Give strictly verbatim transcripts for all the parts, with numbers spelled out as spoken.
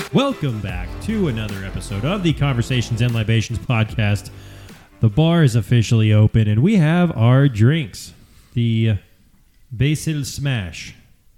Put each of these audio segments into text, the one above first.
Welcome back to another episode of the Conversations and Libations podcast. The bar is officially open, and we have our drinks. The Basil Smash.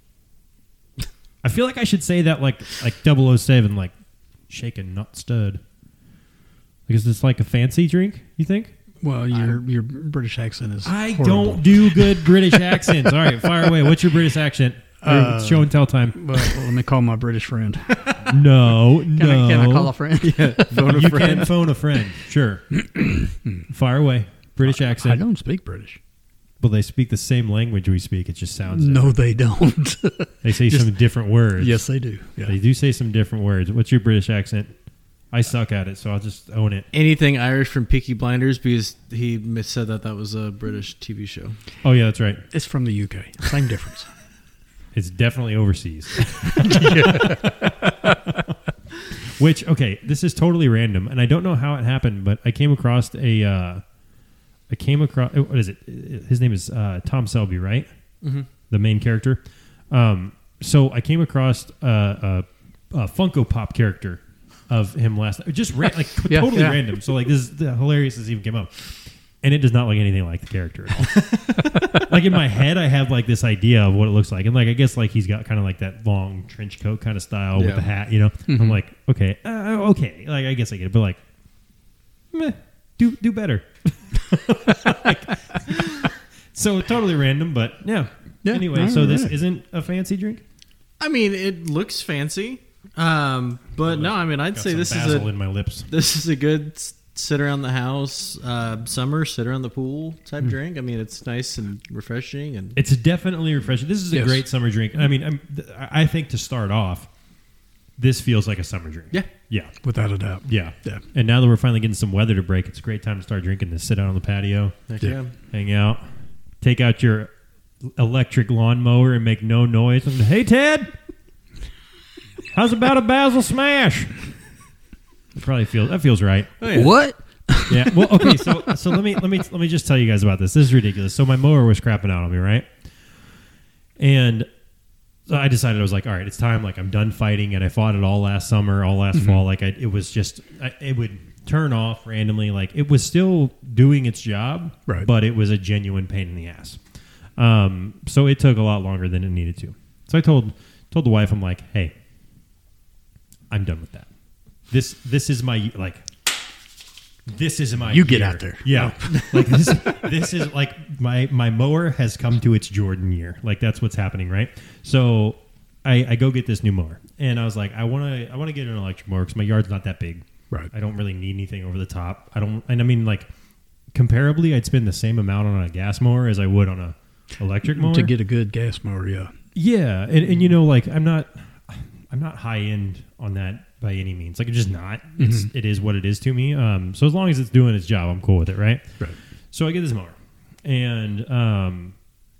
I feel like I should say that like like double oh seven, like shaken, not stirred. Like, is this like a fancy drink, you think? Well, your your British accent is I horrible. don't do good British accents. All right, fire away. What's your British accent? Uh, Show and tell time. Well, let me call my British friend. No, Can, no. I, can I call a friend? Yeah, phone a You friend. can phone a friend. Sure. Fire away. British I accent. don't speak British. Well, they speak the same language we speak. It just sounds No, different. they don't. They say Just- some different words. Yes, they do. Yeah. They do say some different words. What's your British accent? I suck at it, so I'll just own it. Anything Irish from Peaky Blinders, because he mis- said that that was a British T V show. Oh, yeah, that's right. It's from the U K. Same difference. It's definitely overseas. Which, okay, this is totally random, and I don't know how it happened, but I came across a, uh, I came across, what is it? His name is uh, Tom Selby, right? Mm-hmm. The main character. Um, so I came across a, a, a Funko Pop character of him last night. Just ra- like Yeah, totally yeah. random. So like this is the hilarious this even came up. And it does not look anything like the character at all. Like in my head, I have like this idea of what it looks like. And like, I guess like he's got kind of like that long trench coat kind of style with Yeah. the hat, you know? Mm-hmm. I'm like, okay, uh, okay. Like, I guess I get it. But like, meh, do, do better. Like, so totally random, but yeah. Yeah, Anyway, all so this right. isn't a fancy drink? I mean, it looks fancy, um, but no, I mean, I'd Got say some this is basil a in my lips. this is a good s- sit around the house, uh, summer sit around the pool Hmm. type drink. I mean, it's nice and refreshing, and It's definitely refreshing. This is a Yes. great summer drink. I mean, I'm, I think to start off, this feels like a summer drink. yeah, Yeah. Without a doubt. Yeah. Yeah. And now that we're finally getting some weather to break, it's a great time to start drinking this. Sit out on the patio, heck Yeah. yeah. hang out, take out your electric lawnmower and make no noise. And, hey, Ted, how's about a Basil Smash? It probably feels that feels right. Oh, yeah. What? Yeah. Well, okay. So, so let me let me let me just tell you guys about this. This is ridiculous. So my mower was crapping out on me, right? And so I decided I was like, all right, it's time. Like I'm done fighting, and I fought it all last summer, all last fall. Like I, it was just, I, it would turn off randomly. Like it was still doing its job, Right. but it was a genuine pain in the ass. Um, so it took a lot longer than it needed to. So I told told the wife, I'm like, hey, I'm done with that. This this is my like. This is my You get year. out there. Yeah. Like this this is like my my mower has come to its Jordan year. Like that's what's happening, right? So I, I go get this new mower. And I was like, I wanna I wanna get an electric mower because my yard's not that big. Right. I don't really need anything over the top. I don't and I mean like comparably I'd spend the same amount on a gas mower as I would on a electric mower. To get a good gas mower, yeah. Yeah, and, and you know, like I'm not, I'm not high end on that by any means. Like, I'm just not. It's it is what it is to me. Um, so as long as it's doing its job, I'm cool with it, right? Right. So I get this mower, and um,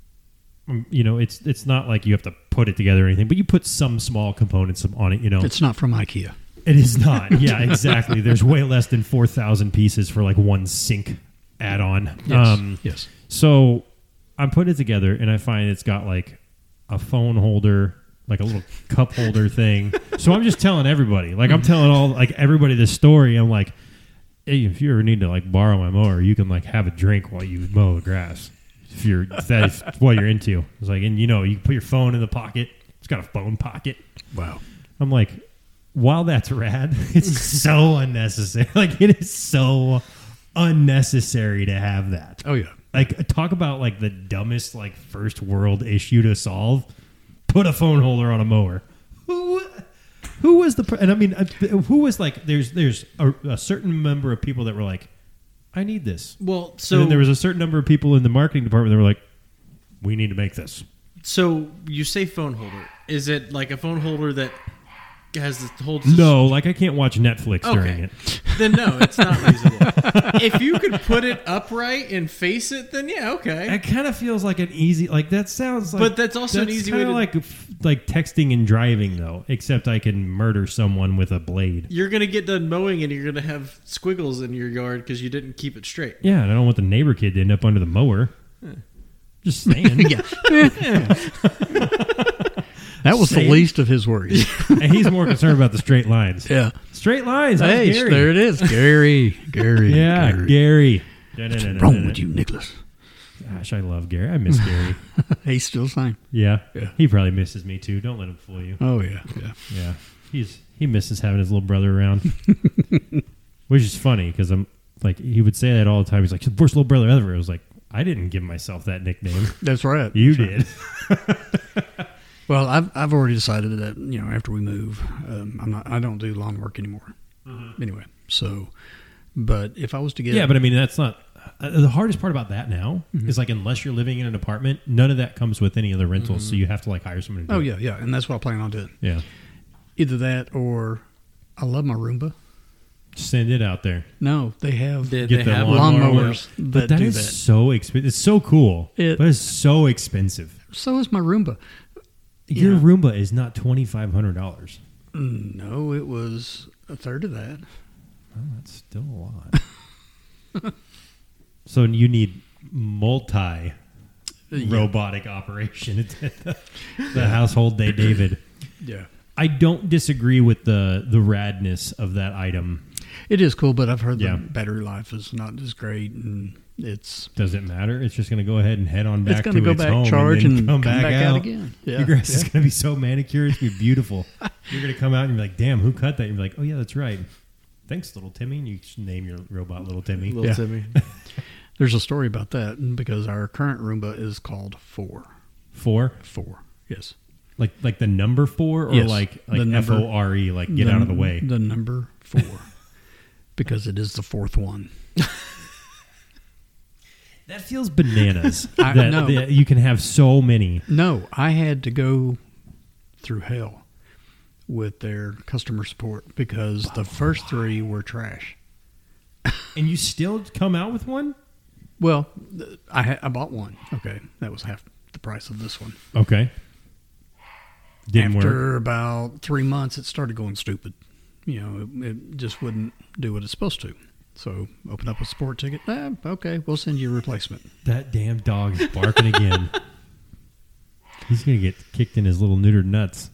um, you know, it's it's not like you have to put it together or anything, but you put some small components on it. You know, It's not from IKEA. it is not. Yeah, exactly. There's way less than four thousand pieces for like one sink add-on. Yes. Um, yes. so I'm putting it together, and I find it's got like a phone holder, like a little cup holder thing. So I'm just telling everybody, like I'm telling all, like everybody this story. I'm like, hey, if you ever need to like borrow my mower, you can like have a drink while you mow the grass. If you're if that's what you're into, it's like, and you know, you can put your phone in the pocket. It's got a phone pocket. Wow. I'm like, while that's rad, it's so unnecessary. Like it is so unnecessary to have that. Oh, yeah. Like, talk about, like, the dumbest, like, first world issue to solve. Put a phone holder on a mower. Who who was the... And, I mean, uh, who was, like... There's there's a, a certain number of people that were like, I need this. Well, So so and then there was a certain number of people in the marketing department that were like, we need to make this. so you say phone holder. Is it like a phone holder that has the holds? No, like, I can't watch Netflix during Okay. it. Then no, it's not reasonable. If you could put it upright and face it, then yeah, okay. It kind of feels like an easy... Like, that sounds like... But that's also an that's easy kinda way to- like, like texting and driving, though. Except I can murder someone with a blade. You're gonna get done mowing and you're gonna have squiggles in your yard because you didn't keep it straight. Yeah, and I don't want the neighbor kid to end up under the mower. Just saying. Yeah. That was Say the it. least of his worries. And he's more concerned about the straight lines. Yeah. Straight lines. How's Hey, Gary? there it is. Gary. Gary. Yeah, Gary. Gary. What's wrong with you, Nicholas? Gosh, I love Gary. I miss Gary. He's still the same. Yeah. Yeah. He probably misses me too. Don't let him fool you. Oh, yeah. Yeah. Yeah. He's he misses having his little brother around. Which is funny because I'm like, he would say that all the time. He's like, worst little brother ever. I was like, I didn't give myself that nickname. That's right. You That's did. right. Well, I've I've already decided that, you know, after we move, um, I'm not I don't do lawn work anymore. Mm-hmm. Anyway, so, but if I was to get Yeah, but I mean, that's not uh, the hardest part about that now Mm-hmm. is like, unless you're living in an apartment, none of that comes with any other rentals. So you have to like hire someone to do oh it. yeah, yeah, and that's what I plan on doing. Yeah. Either that or I love my Roomba. Send it out there. No, they have They, Get they the have lawn- lawnmowers But that that do is that. so expensive. It's so cool. It- but it's so expensive. So is my Roomba. Your Yeah. Roomba is not twenty-five hundred dollars. No, it was a third of that. Well, that's still a lot. So you need multi Yeah. robotic operation at the, the household day, David. Yeah. I don't disagree with the the radness of that item. It is cool, but I've heard Yeah. the battery life is not as great, and it's Does it matter? It's just going to go ahead and head on back it's to going to go its back, home charge, and, and then come, come back, out. again. Yeah. Your grass is yeah. going to be so manicured. It's going to be beautiful. You're going to come out and be like, damn, who cut that? You're like, oh, yeah, that's right. Thanks, little Timmy. And you should name your robot Little Timmy. Little Yeah. Timmy. There's a story about that because our current Roomba is called Four. Four? Four. Yes. Like like the number four or Yes, like, the like number- F O R E, like get The- out of the way? The number four. Because it is the fourth one. That feels bananas. I that, know. that you can have so many. No, I had to go through hell with their customer support because the first three were trash. And you still come out with one? Well, th- I ha- I bought one. Okay, that was half the price of this one. Okay. Didn't After work. about three months, it started going stupid. You know, it, it just wouldn't do what it's supposed to. So, open up a support ticket. Ah, okay, we'll send you a replacement. That damn dog is barking again. He's going to get kicked in his little neutered nuts.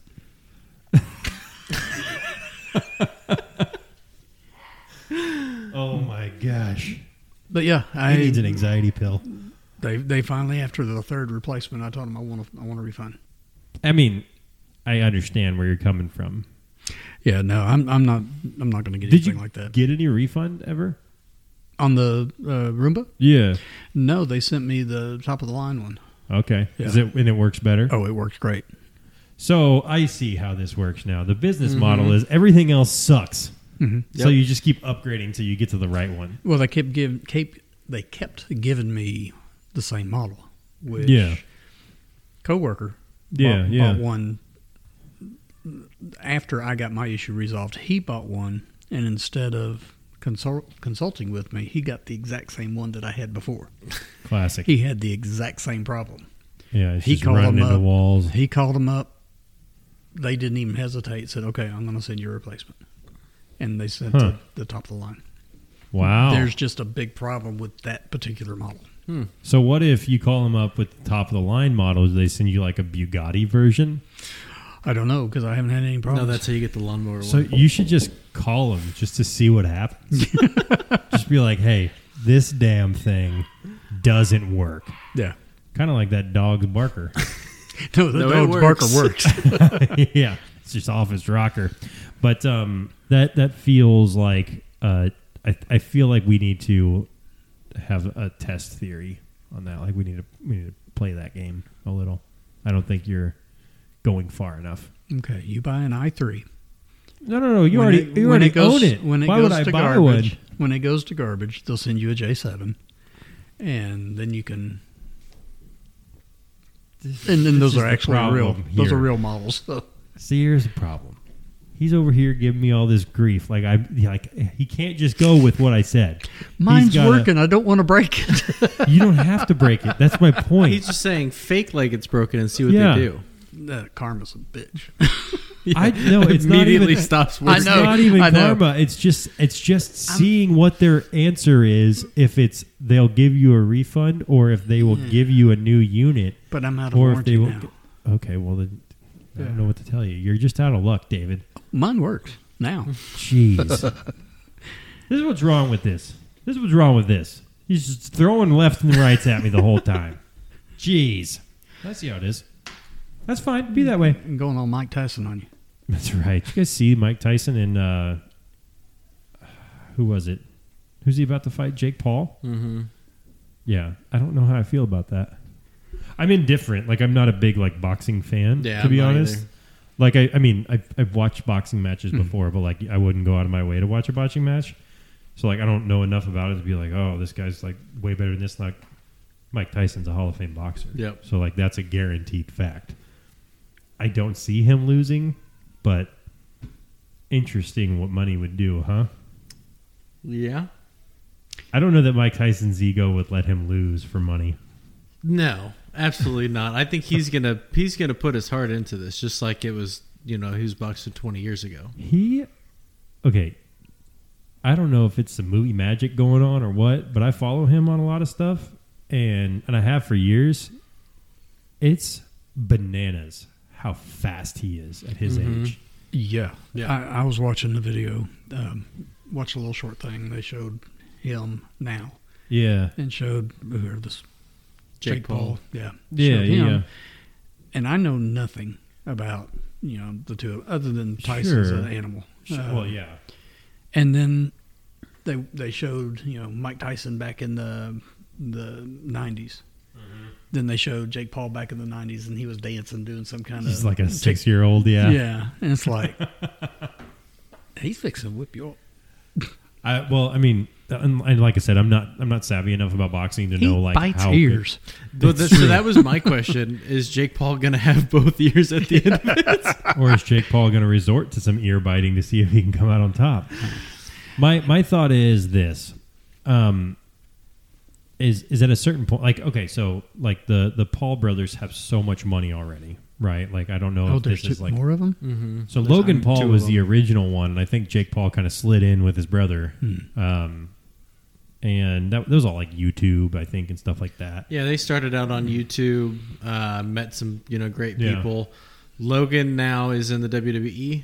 Oh my gosh. But yeah, I He needs an anxiety pill. they they finally, after the third replacement, I told them I want a, I want a refund. I mean, I understand where you're coming from. Yeah, no, I'm I'm not I'm not going to get Did anything you like that get any refund ever? on the uh, Roomba. Yeah. No, they sent me the top of the line one. Okay. Yeah. Is it and it works better? Oh, it worked great. So I see how this works now. The business Mm-hmm. model is everything else sucks. Mhm. So Yep. you just keep upgrading until you get to the right one. Well, they kept give keep they kept giving me the same model, which Yeah. coworker Yeah, bought, yeah. bought one after I got my issue resolved. He bought one, and instead of consult, consulting with me, he got the exact same one that I had before. Classic. He had the exact same problem. yeah, it's he just called running them into up. walls. He called them up. They didn't even hesitate. Said, "Okay, I'm going to send you a replacement," and they sent Huh. the, the top of the line. Wow. There's just a big problem with that particular model. So what if you call them up with the top of the line models? They send you like a Bugatti version. I don't know because I haven't had any No, problems. that's how you get the lawnmower So one. you should just call them just to see what happens. Just be like, hey, this damn thing doesn't work. yeah. Kind of like that dog's barker. No, the No, it dog's barker works. works. Yeah, it's just off his rocker. But um, that that feels like uh, I I feel like we need to have a test theory on that. Like we need to we need to play that game a little. I don't think you're going far enough. Okay, you buy an i three. No, no, no. You When already it- you when already it goes, own it. When it Why goes would I to buy garbage, one? when it goes to garbage, they'll send you a J seven, and then you can. And then This those is are the actually real. problem Those here. are real models. So. See, here's the problem. He's over here giving me all this grief. Like I like he can't just go with what I said. He's Mine's gotta- working. I don't want to break it. You don't have to break it. That's my point. He's just saying fake like it's broken and see what Yeah. they do. That karma's a bitch. I no, it's not Immediately even. stops I working. It's know. not even I know. karma. It's just it's just seeing what their answer is. If it's they'll give you a refund, or if they will give you a new unit, But I'm out of or if warranty they will. now. Okay, well then I Yeah. don't know what to tell you. You're just out of luck, David. Mine works now. Jeez. This is what's wrong with this. This is what's wrong with this. He's just throwing lefts and rights at me the whole time. Jeez. I see how it is. That's fine. Be that way. And going on Mike Tyson on you. That's right. Did you guys see Mike Tyson and uh, who was it? Who's he about to fight? Jake Paul? Mm-hmm. Yeah. I don't know how I feel about that. I'm indifferent. Like, I'm not a big like boxing fan, Yeah, to be I'm not honest. either. Like, I, I mean, I've, I've watched boxing matches Hmm. before, but like, I wouldn't go out of my way to watch a boxing match. So like, I don't know enough about it to be like, oh, this guy's like way better than this. Like, Mike Tyson's a Hall of Fame boxer. Yep. So like, that's a guaranteed fact. I don't see him losing, but interesting what money would do, huh? Yeah. I don't know that Mike Tyson's ego would let him lose for money. No, absolutely not. I think he's gonna he's gonna put his heart into this, just like it was. You know, he was boxing twenty years ago. He, okay, I don't know if it's the movie magic going on or what, but I follow him on a lot of stuff, and and I have for years. It's bananas how fast he is at his Mhm. age. Yeah. Yeah. I, I was watching the video, um, watched a little short thing. They showed him now Yeah, and showed whoever this Jake, Jake Paul. Paul. Yeah. yeah, Showed yeah. him. yeah. And I know nothing about, you know, the two, other than Tyson's Sure. an animal. Sure. Uh, well, yeah, And then they they showed, you know, Mike Tyson back in the the nineties. Mm-hmm. Then they showed Jake Paul back in the nineties, and he was dancing, doing some kind he's of like a tick- six-year-old. Yeah, Yeah, and it's like he's fixing to whip you up. I, well, I mean, and, and like I said, I'm not I'm not savvy enough about boxing to He know like bites how ears. But It's the, so true. that was my question: is Jake Paul going to have both ears at the end of it? or is Jake Paul going to resort to some ear biting to see if he can come out on top? My my thought is this: um, is is at a certain point, like okay, so like the the Paul brothers have so much money already, right? Like I don't know Oh, if there's this is two like more of them. Mm-hmm. so. There's Logan only Paul two was of the them. original one, and I think Jake Paul kind of slid in with his brother, Hmm. um, and that, that was all like YouTube, I think, and stuff like that. Yeah, they started out on YouTube, uh, met some you know great Yeah. people. Logan now is in the W W E.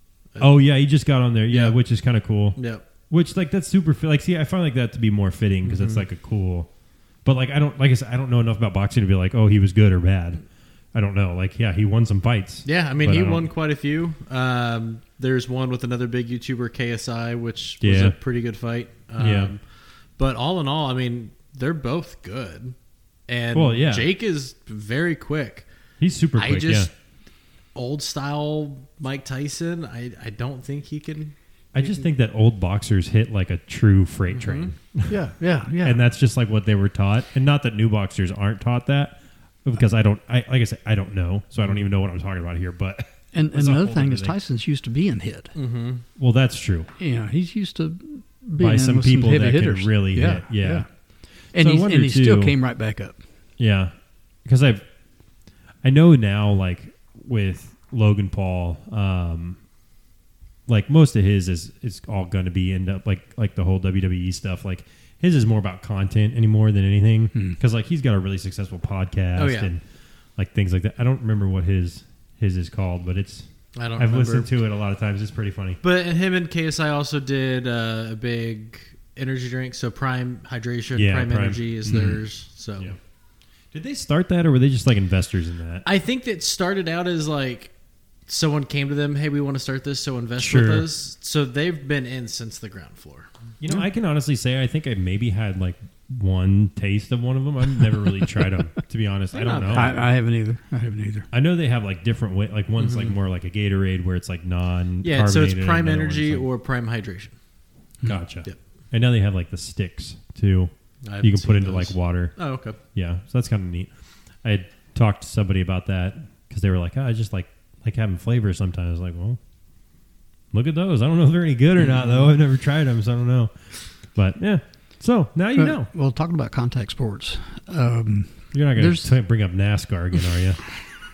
Oh yeah, he just got on there, yeah, Yeah. which is kind of cool. Yep. Which like that's super fi- like see I find like that to be more fitting because it's Mhm. like a cool, but like I don't like I said I don't know enough about boxing to be like oh he was good or bad. I don't know. Like yeah, he won some fights. Yeah, I mean But he I don't- won quite a few. Um, there's one with another big YouTuber, K S I, which was Yeah. a pretty good fight. Um, Yeah. But all in all, I mean they're both good, and Well, yeah. Jake is very quick. He's super quick. I just yeah, old style Mike Tyson. I, I don't think he can. I just think that old boxers hit like a true freight train, Yeah, yeah, yeah. and that's just like what they were taught. And not that new boxers aren't taught that, because I don't. I like I said I don't know, so I don't even know what I'm talking about here. But and That's and a another whole thing other is thing. Tyson's used to being hit. Mm-hmm. well, that's true. You know, he's used to being By in some with people some heavy that can hitters. really yeah, hit, yeah. And, So I he's, wonder, and he still too- came right back up. Yeah, because I've I know now like with Logan Paul, um, like most of his is is all going to be end up like like the whole W W E stuff. Like his is more about content anymore than anything Hmm. because like he's got a really successful podcast Oh, yeah. and like things like that. I don't remember what his his is called, but it's I don't. I've remember. listened to it a lot of times. It's pretty funny. But him and K S I also did uh, a big energy drink. So Prime Hydration, Yeah, Prime, Prime. Energy is Mhm. theirs. So Yeah. Did they start that or were they just like investors in that? I think that started out as like someone came to them, hey, we want to start this, so invest Sure. with us. So they've been in since the ground floor. You know, I can honestly say I think I maybe had like one taste of one of them. I've never really tried them, to be honest. I They're don't not know. I, I haven't either. I haven't either. I know they have like different way. Like one's like Mhm. more like a Gatorade where it's like non. Yeah, so it's carbonated, Prime and another Energy one's, like- or Prime Hydration. Gotcha. Yep. And now they have like the sticks too. I You can haven't put seen into those. like water. Oh, okay. Yeah, so that's kind of neat. I had talked to somebody about that because they were like, oh, I just like like having flavors sometimes. I was like, well, look at those. I don't know if they're any good or not though. I've never tried them, so I don't know. But yeah, so now you Uh, know. Well, talking about contact sports, um, You're not going there's- to bring up NASCAR again, are you?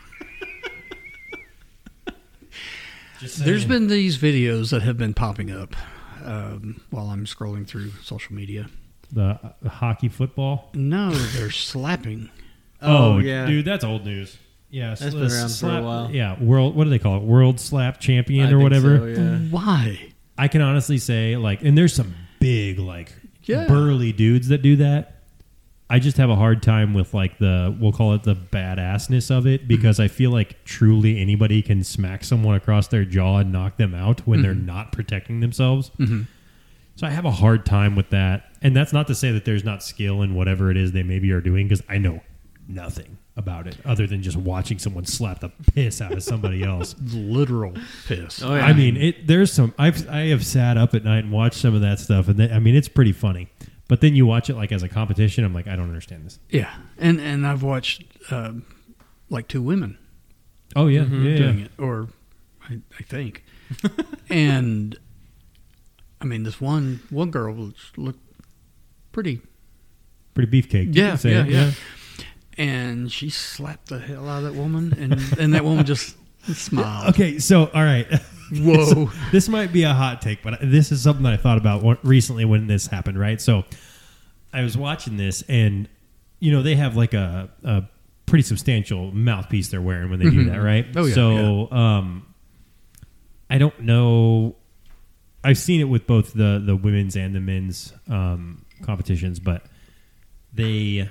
Just there's saying. been these videos that have been popping up um, while I'm scrolling through social media. the uh, hockey football. No, they're slapping. Oh, yeah. dude, that's old news. Yeah, That's sl- been around for a slap- while. Yeah, world. What do they call it? World slap champion I or think whatever. so, yeah. Why? I can honestly say, like, and there's some big, like, Yeah. burly dudes that do that. I just have a hard time with, like, the, we'll call it the badassness of it, because I feel like truly anybody can smack someone across their jaw and knock them out when they're not protecting themselves. Mm-hmm. So I have a hard time with that. And that's not to say that there's not skill in whatever it is they maybe are doing, because I know nothing about it other than just watching someone slap the piss out of somebody else. Literal piss. Oh, yeah. I mean, it. There's some. I've I have sat up at night and watched some of that stuff, and they, I mean, it's pretty funny. But then you watch it like as a competition. I'm like, I don't understand this. Yeah, and and I've watched um, like two women Oh yeah, Mhm. yeah, doing yeah. it, or I, I think, and I mean, this one one girl was, looked pretty, Pretty beefcake. Yeah, Say yeah, it, yeah. and she slapped the hell out of that woman, and and that woman just smiled. Okay, so all right. Whoa. this, this might be a hot take, but this is something that I thought about what, recently when this happened. Right, so I was watching this, and you know they have like a, a pretty substantial mouthpiece they're wearing when they do Mhm. that, right? Oh, yeah, So um, I don't know. I've seen it with both the the women's and the men's um, competitions, but they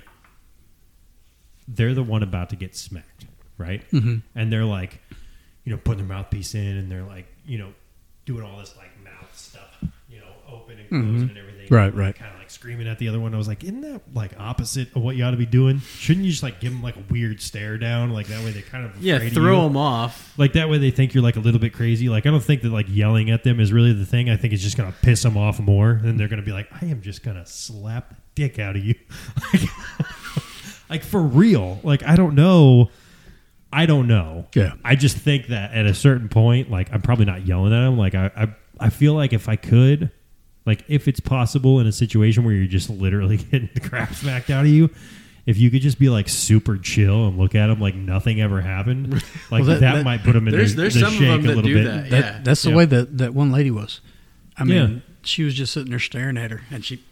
they're the one about to get smacked, right? Mhm. And they're like, you know, putting their mouthpiece in, and they're like, you know, doing all this like mouth stuff, you know, open and closing Mhm. and everything. Right, and, like, right. Kind of like screaming at the other one. I was like, isn't that like opposite of what you ought to be doing? Shouldn't you just like give them like a weird stare down, like that way they kind of Yeah, afraid of throw you? them off. Like that way they think you're like a little bit crazy. Like I don't think that like yelling at them is really the thing. I think it's just gonna piss them off more, and they're gonna be like, I am just gonna slap the dick out of you, like, like for real. Like I don't know. I don't know. Yeah. I just think that at a certain point, like I'm probably not yelling at them. Like I, I, I feel like if I could, like if it's possible in a situation where you're just literally getting the crap smacked out of you, if you could just be like super chill and look at them like nothing ever happened, like Well, that, that- that- put them in There's- the, there's the some of shake them a that little do bit. that. That, Yeah. that's the Yeah. way that, that one lady was. I mean, Yeah. she was just sitting there staring at her, and she.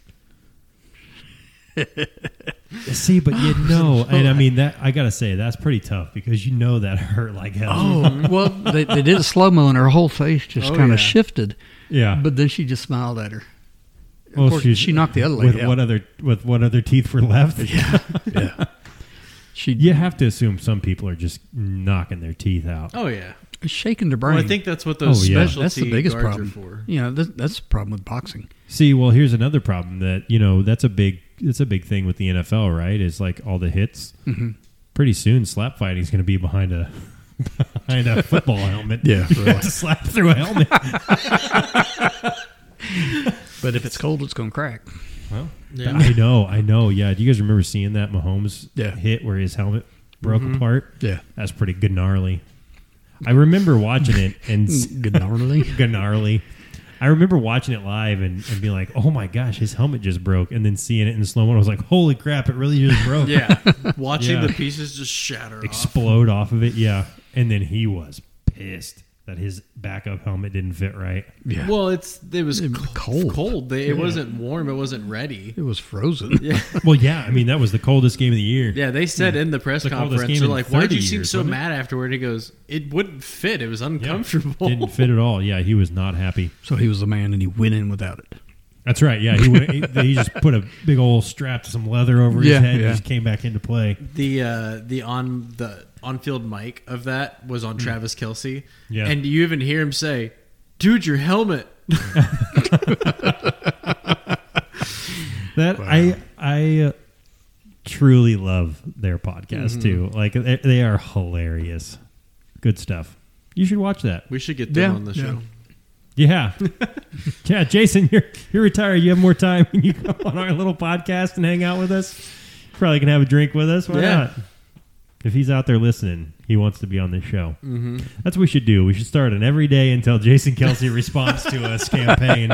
See, but you know, and I mean that I gotta say that's pretty tough because you know that hurt like hell. Oh, well, they, they did a slow mo, and her whole face just Oh, kind yeah. of shifted. yeah. But then she just smiled at her. Of Well, course, she's- she knocked the other lady with out. what other with what other teeth were left? Yeah, yeah. She You have to assume some people are just knocking their teeth out. Oh yeah. shaking their brain. Well, I think that's what those Oh, yeah. specialty that's the biggest guards problem. are for. You know, that's, that's the problem with boxing. See, well, here's another problem that you know that's a big it's a big thing with the N F L, right? Is like all the hits. Mm-hmm. Pretty soon, slap fighting is going to be behind a behind a football helmet. Yeah, you really. have to slap through a helmet. But if it's cold, it's going to crack. Well, Yeah. I know, I know. Yeah, do you guys remember seeing that Mahomes Yeah. hit where his helmet broke Mhm. apart? Yeah. That's pretty good gnarly. I remember watching it and s- Good gnarly. gnarly. I remember watching it live and, and being like, "Oh my gosh, his helmet just broke!" And then seeing it in slow mo, I was like, "Holy crap, it really just broke!" Yeah. Watching Yeah. the pieces just shatter off. Explode off of it. Yeah, and then he was pissed that his backup helmet didn't fit right. Yeah. Well, it's it was It was cold. cold. Cold. They, Yeah. It wasn't warm. It wasn't ready. It was frozen. Yeah. Well, yeah, I mean that was the coldest game of the year. Yeah, they said in the press The coldest conference, game they're in like, "Why'd thirty you seem years, so wasn't it?" mad afterward?" He goes, "It wouldn't fit. It was Yeah. uncomfortable." Didn't fit at all. Yeah, he was not happy. So he was the man, and he went in without it. That's right. Yeah, he went, he, he just put a big old strap to some leather over his Yeah, head yeah. and just came back into play. The uh, the on the on field mic of that was on Travis Kelce, Yeah. and you even hear him say, "Dude, your helmet." That Wow. I I uh, truly love their podcast too. Like they, they are hilarious. Good stuff. You should watch that. We should get them Yeah, on the yeah. show. Yeah. Yeah, Jason, you're you're retired. You have more time. Can you come on our little podcast and hang out with us? Probably can have a drink with us. Why Yeah. not? If he's out there listening, he wants to be on this show. Mm-hmm. That's what we should do. We should start an every day until Jason Kelce responds to us campaign.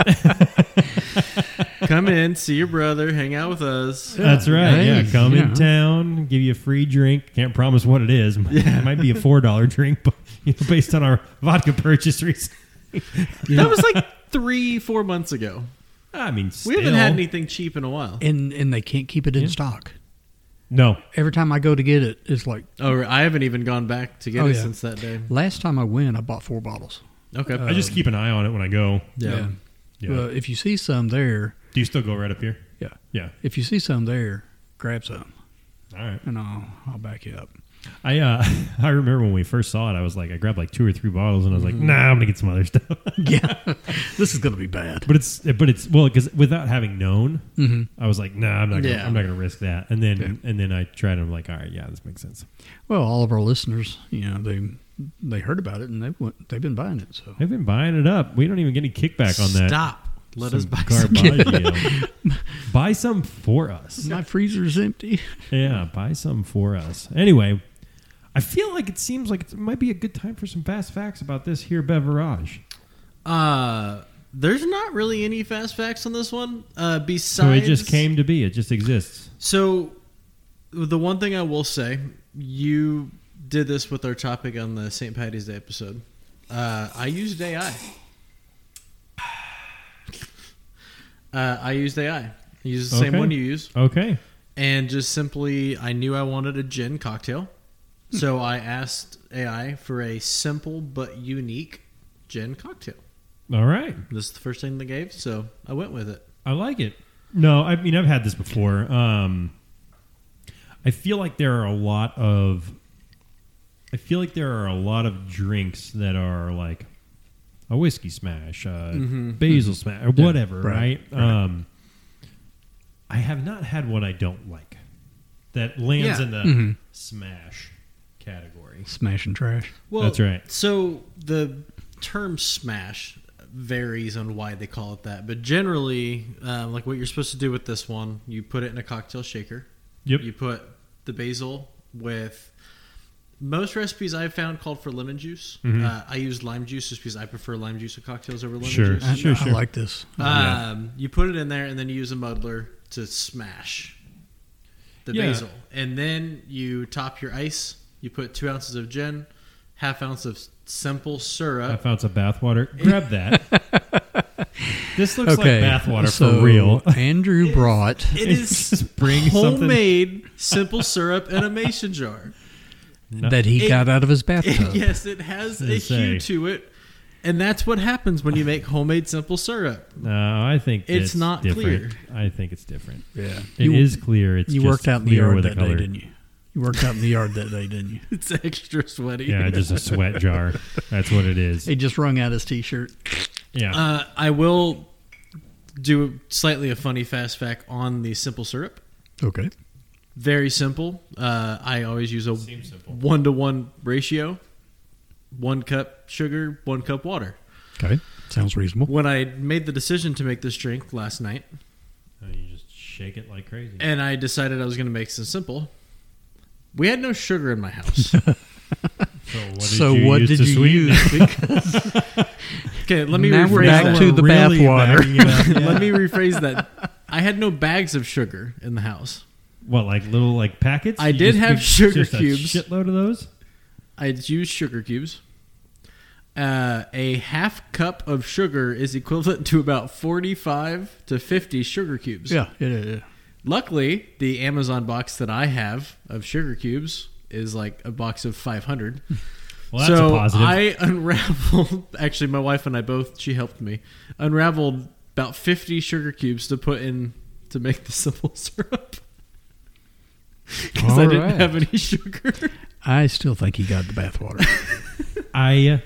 Come in, see your brother, hang out with us. That's right. Hey, yeah, come in yeah. town, give you a free drink. Can't promise what it is. Yeah. It might be a four dollar drink, but you know, based on our vodka purchase recently. That was like three, four months ago. I mean, We haven't still. had anything cheap in a while. And and they can't keep it in Yeah. stock. No. Every time I go to get it, it's like Oh, I haven't even gone back to get Oh, it yeah. since that day. last time I went, I bought four bottles. Okay. I just keep an eye on it when I go. yeah. Yeah. Uh, if you see some there, Do you still go right up here? yeah. Yeah. If you see some there, grab some, All right. and I'll I'll back you up. I uh, I remember when we first saw it, I was like, I grabbed like two or three bottles, and I was like, nah, I'm gonna get some other stuff. Yeah, this is gonna be bad. but it's but it's well because without having known, Mm-hmm. I was like, nah, I'm not gonna, Yeah. I'm not gonna risk that. And then Yeah. and then I tried, and I'm like, all right, yeah, this makes sense. Well, all of our listeners, you know, they they heard about it and they went, they've been buying it. So They've been buying it up. We don't even get any kickback on that. Stop. Let us Some buy some. Garbaggio. Buy some for us. my freezer's empty. Yeah, buy some for us. Anyway, I feel like it seems like it might be a good time for some fast facts about this here beverage. Uh, there's not really any fast facts on this one. Uh, besides, So it just came to be. It just exists. So, the one thing I will say, you did this with our topic on the Saint Patty's Day episode. Uh, I used A I. Uh, I used A I. I used the same Okay. one you use. Okay. And just simply, I knew I wanted a gin cocktail. So I asked A I for a simple but unique gin cocktail. All right. This is the first thing they gave, so I went with it. I like it. No, I mean I've had this before. Um, I feel like there are a lot of. I feel like there are a lot of drinks that are like a whiskey smash, uh, Mhm. basil smash, or whatever, right, right? right. Um, I have not had what I don't like that lands Yeah. in the Mhm. smash category. Smash and trash. Well, That's right. So the term smash varies on why they call it that, but generally, uh, like what you're supposed to do with this one, you put it in a cocktail shaker. Yep. You put the basil with most recipes I've found called for lemon juice. Mhm. Uh, I use lime juice just because I prefer lime juice in cocktails over lemon Sure. juice. I, Sure, I sure. like this. Yeah. Um, you put it in there, and then you use a muddler to smash the Yeah. basil, and then you top your ice. You put two ounces of gin, half ounce of simple syrup. Half ounce of bathwater. Grab that. This looks Okay, like bathwater so for real. Andrew brought. It is Just bring something. homemade simple syrup in a mason jar. No. that he It- got out of his bathtub. Yes, it has gonna a say. hue to it, and that's what happens when you make homemade simple syrup. No, I think It's not different. I think it's different. Yeah, It is you, clear. It's you just worked out in the clear yard with a that day, color. didn't you? You worked out in the yard that day, didn't you? It's extra sweaty. Yeah, just a sweat jar. That's what it is. He just wrung out his T-shirt. Yeah. Uh, I will do slightly a funny fast fact on the simple syrup. Okay. Very simple. Uh, I always use a Seems simple. one to one ratio. One cup sugar, one cup water. Okay. Sounds reasonable. When I made the decision to make this drink last night, And you just shake it like crazy. and I decided I was going to make some simple, we had no sugar in my house. So what did So you what use did to you sweeten use? it? Because Okay, let me Now rephrase we're back that. to the Really bathwater. backing it up. Yeah. Let me rephrase that. I had no bags of sugar in the house. What, like little like packets? I You did just have picked sugar just cubes. A shitload of those. I used sugar cubes. Uh, a half cup of sugar is equivalent to about forty-five to fifty sugar cubes. yeah, yeah, yeah, yeah. Luckily, the Amazon box that I have of sugar cubes is like a box of five hundred. Well, that's so a positive. I unraveled. Actually, my wife and I both. She helped me unraveled about fifty sugar cubes to put in to make the simple syrup because I All didn't right. have any sugar. I still think he got the bathwater. I uh,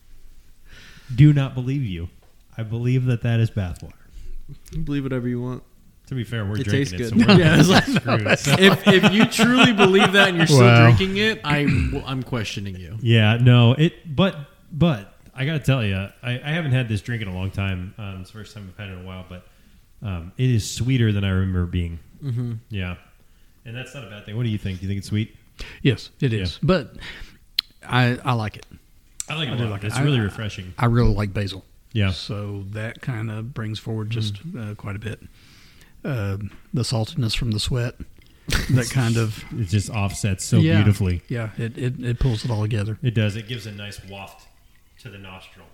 do not believe you. I believe that that is bathwater. Believe whatever you want. To be fair, we're It drinking tastes it, good. so we're Yeah, it's like- screwed. So- if if you truly believe that and you're still Wow. drinking it, I well, I'm questioning you. Yeah, no, it. But but I gotta tell you, I, I haven't had this drink in a long time. Um, it's the first time I've had it in a while, but um, it is sweeter than I remember being. Mm-hmm. Yeah, and that's not a bad thing. What do you think? Do you think it's sweet? Yes, it is. But I I like it. I like I it. do a lot. like it. It's I- really refreshing. I really like basil. Yeah, So that kind of brings forward just uh, quite a bit. Uh, the saltiness from the sweat, that kind of it just offsets so yeah, beautifully. Yeah, it, it, it pulls it all together. It does. It gives a nice waft to the nostril.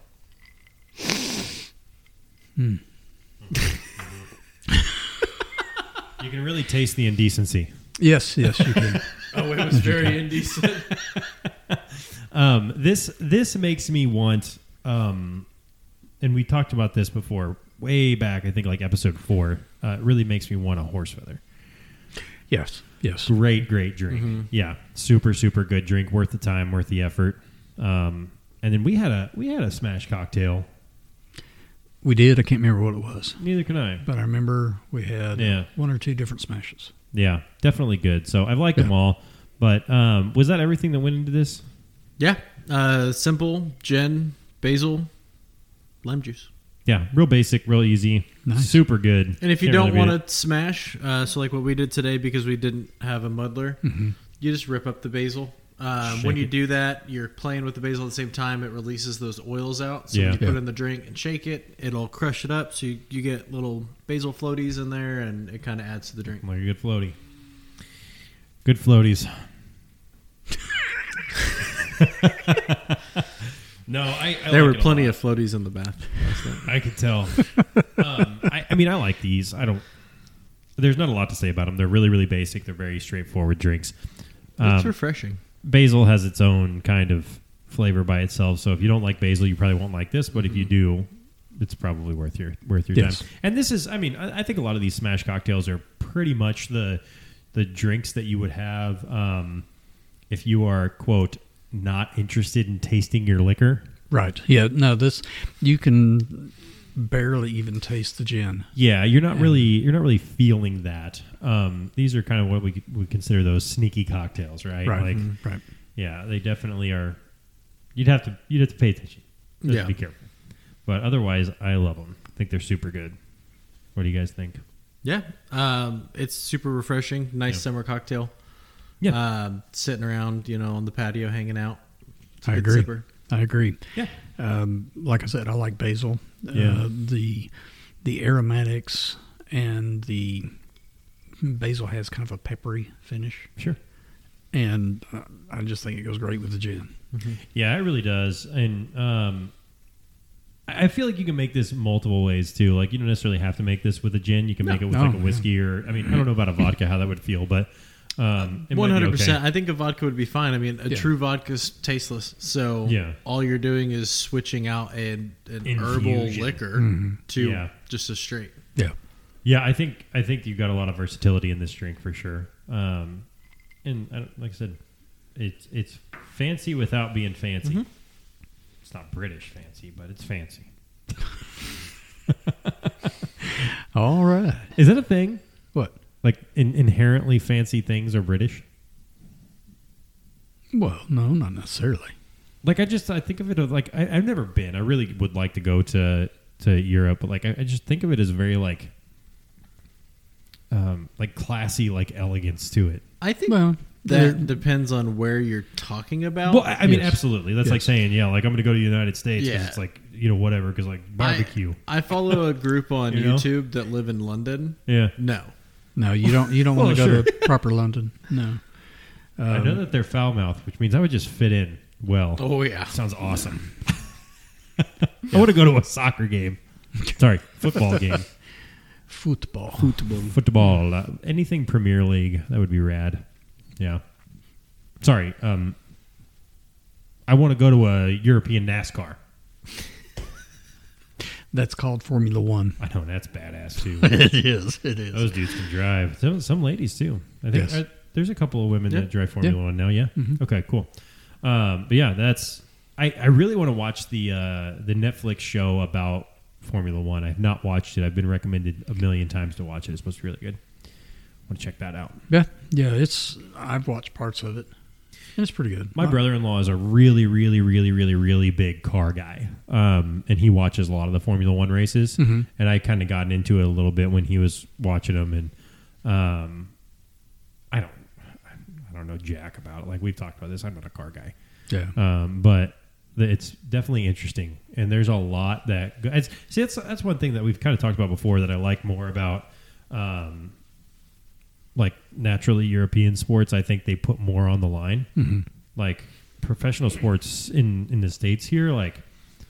Hmm. You can really taste the indecency. Yes, yes, you can. Oh, it was very indecent. Um, this this makes me want, um, and we talked about this before, way back. I think like episode four. Uh, it really makes me want a horse feather. Yes, yes. Great, great drink. Mm-hmm. Yeah, super, super good drink. Worth the time, worth the effort. Um, and then we had a we had a smash cocktail. We did. I can't remember what it was, Neither can I. but I remember we had Yeah. one or two different smashes. Yeah, definitely good. So I've liked Yeah. them all. But um, was that everything that went into this? Yeah. Uh, simple, gin, basil, lime juice. Yeah, real basic, real easy, Nice. super good. And if you Can't don't really beat want to smash, uh, so like what we did today because we didn't have a muddler, Mm-hmm. you just rip up the basil. Um, Shake when you it. do that, you're playing with the basil at the same time. It releases those oils out. So Yeah. when you put Yeah. it in the drink and shake it, it'll crush it up. So you, you get little basil floaties in there, and it kind of adds to the drink. it. Like a good floaty. Good floaties. No, I, I there like were it a plenty lot. of floaties in the bath. last night. I could tell. um, I, I mean, I like these. I don't. There's not a lot to say about them. They're really, really basic. They're very straightforward drinks. It's Um, refreshing. basil has its own kind of flavor by itself. So if you don't like basil, you probably won't like this. But if you do, it's probably worth your worth your Yes. time. And this is, I mean, I, I think a lot of these smash cocktails are pretty much the the drinks that you would have um, if you are, quote, not interested in tasting your liquor. Right. Yeah. No, this you can barely even taste the gin. Yeah, you're not Yeah. really you're not really feeling that. Um, these are kind of what we would consider those sneaky cocktails, right? Right. Like, Mhm. Right. yeah, they definitely are. You'd have to you'd have to pay attention. You have Yeah. to be careful. But otherwise, I love them. I think they're super good. What do you guys think? Yeah. Um, it's super refreshing. Nice Yeah. summer cocktail. Yeah. Um, sitting around, you know, on the patio hanging out. It's a I good agree. sipper. I agree. Yeah. Um, like I said, I like basil. Yeah. Uh, the the aromatics and the basil has kind of a peppery finish, Sure. and uh, I just think it goes great with the gin. Yeah, it really does. And um, I I feel like you can make this multiple ways too. Like you don't necessarily have to make this with a gin. You can No, make it with no, like a whiskey or I mean I don't know about a vodka how that would feel, but um, it might be One hundred okay. percent. I think a vodka would be fine. I mean, a Yeah. true vodka's tasteless. So Yeah. all you're doing is switching out an, an herbal Infusion. liquor Mhm. to Yeah. just a straight. Yeah. Yeah, I think I think you've got a lot of versatility in this drink for sure. Um, and I don't, like I said, it's it's fancy without being fancy. Mhm. It's not British fancy, but it's fancy. All right. Is that a thing? What? Like in, inherently fancy things are British? Well, no, not necessarily. Like I just I think of it as like I, I've never been. I really would like to go to to Europe, but like I, I just think of it as very like um like classy, like elegance to it. I think Well, that there- depends on where you're talking about. Well, I I mean, Yes. absolutely. That's like Yes. saying, yeah, like I'm going to go to the United States because Yeah. it's like you know whatever because like barbecue. I, I follow a group on You know? YouTube that live in London. yeah, No. no, you don't. You don't want Well, to go sure. to proper London. No. I know Um, that they're foul mouthed, which means I would just fit in well. Oh, yeah. Sounds awesome. I want to go to a soccer game. Sorry, football game. football. Football. Football, uh, anything Premier League, that would be rad. Yeah. Sorry, um, I want to go to a European NASCAR. That's called Formula One. I know that's badass too. It is. It is. Those dudes can drive. Some, some ladies too. I think Yes. uh, there's a couple of women Yeah. that drive Formula Yeah. One now. Yeah. Mhm. Okay. Cool. Um, but yeah, that's. I, I really want to watch the uh, the Netflix show about Formula One. I've not watched it. I've been recommended a million times to watch it. It's supposed to be really good. I want to check that out. Yeah, yeah. It's. I've watched parts of it, and it's pretty good. My Uh, brother-in-law is a really, really, really, really, really big car guy, um, and he watches a lot of the Formula One races. Mhm. And I kind of gotten into it a little bit when he was watching them, and um, I don't, I don't know jack about it. Like we've talked about this, I'm not a car guy, Yeah. um, but the, it's definitely interesting. And there's a lot that it's, see. That's that's one thing that we've kind of talked about before that I like more about. Um, like naturally European sports, I think they put more on the line. Mhm. Like professional sports in, in the States here, like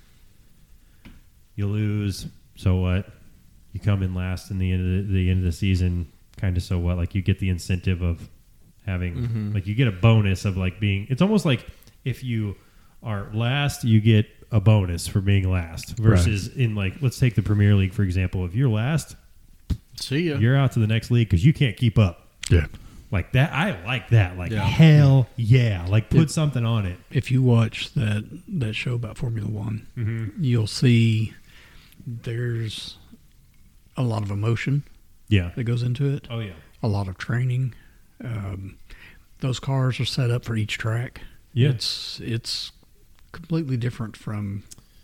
you lose, so what? You come in last in the end of the, the end of the season, kind of so what? Like you get the incentive of having Mm-hmm. like you get a bonus of like being. It's almost like if you are last, you get a bonus for being last. Versus in like let's take the Premier League for example. If you're last, See ya. you're out to the next league because you can't keep up. Yeah. Like that, I like that. Like Yeah. hell yeah! Like put It- something on it. If you watch that that show about Formula One, Mm-hmm. you'll see there's a lot of emotion Yeah. that goes into it. Oh yeah. A lot of training. Um, those cars are set up for each track. Yeah. It's it's completely different from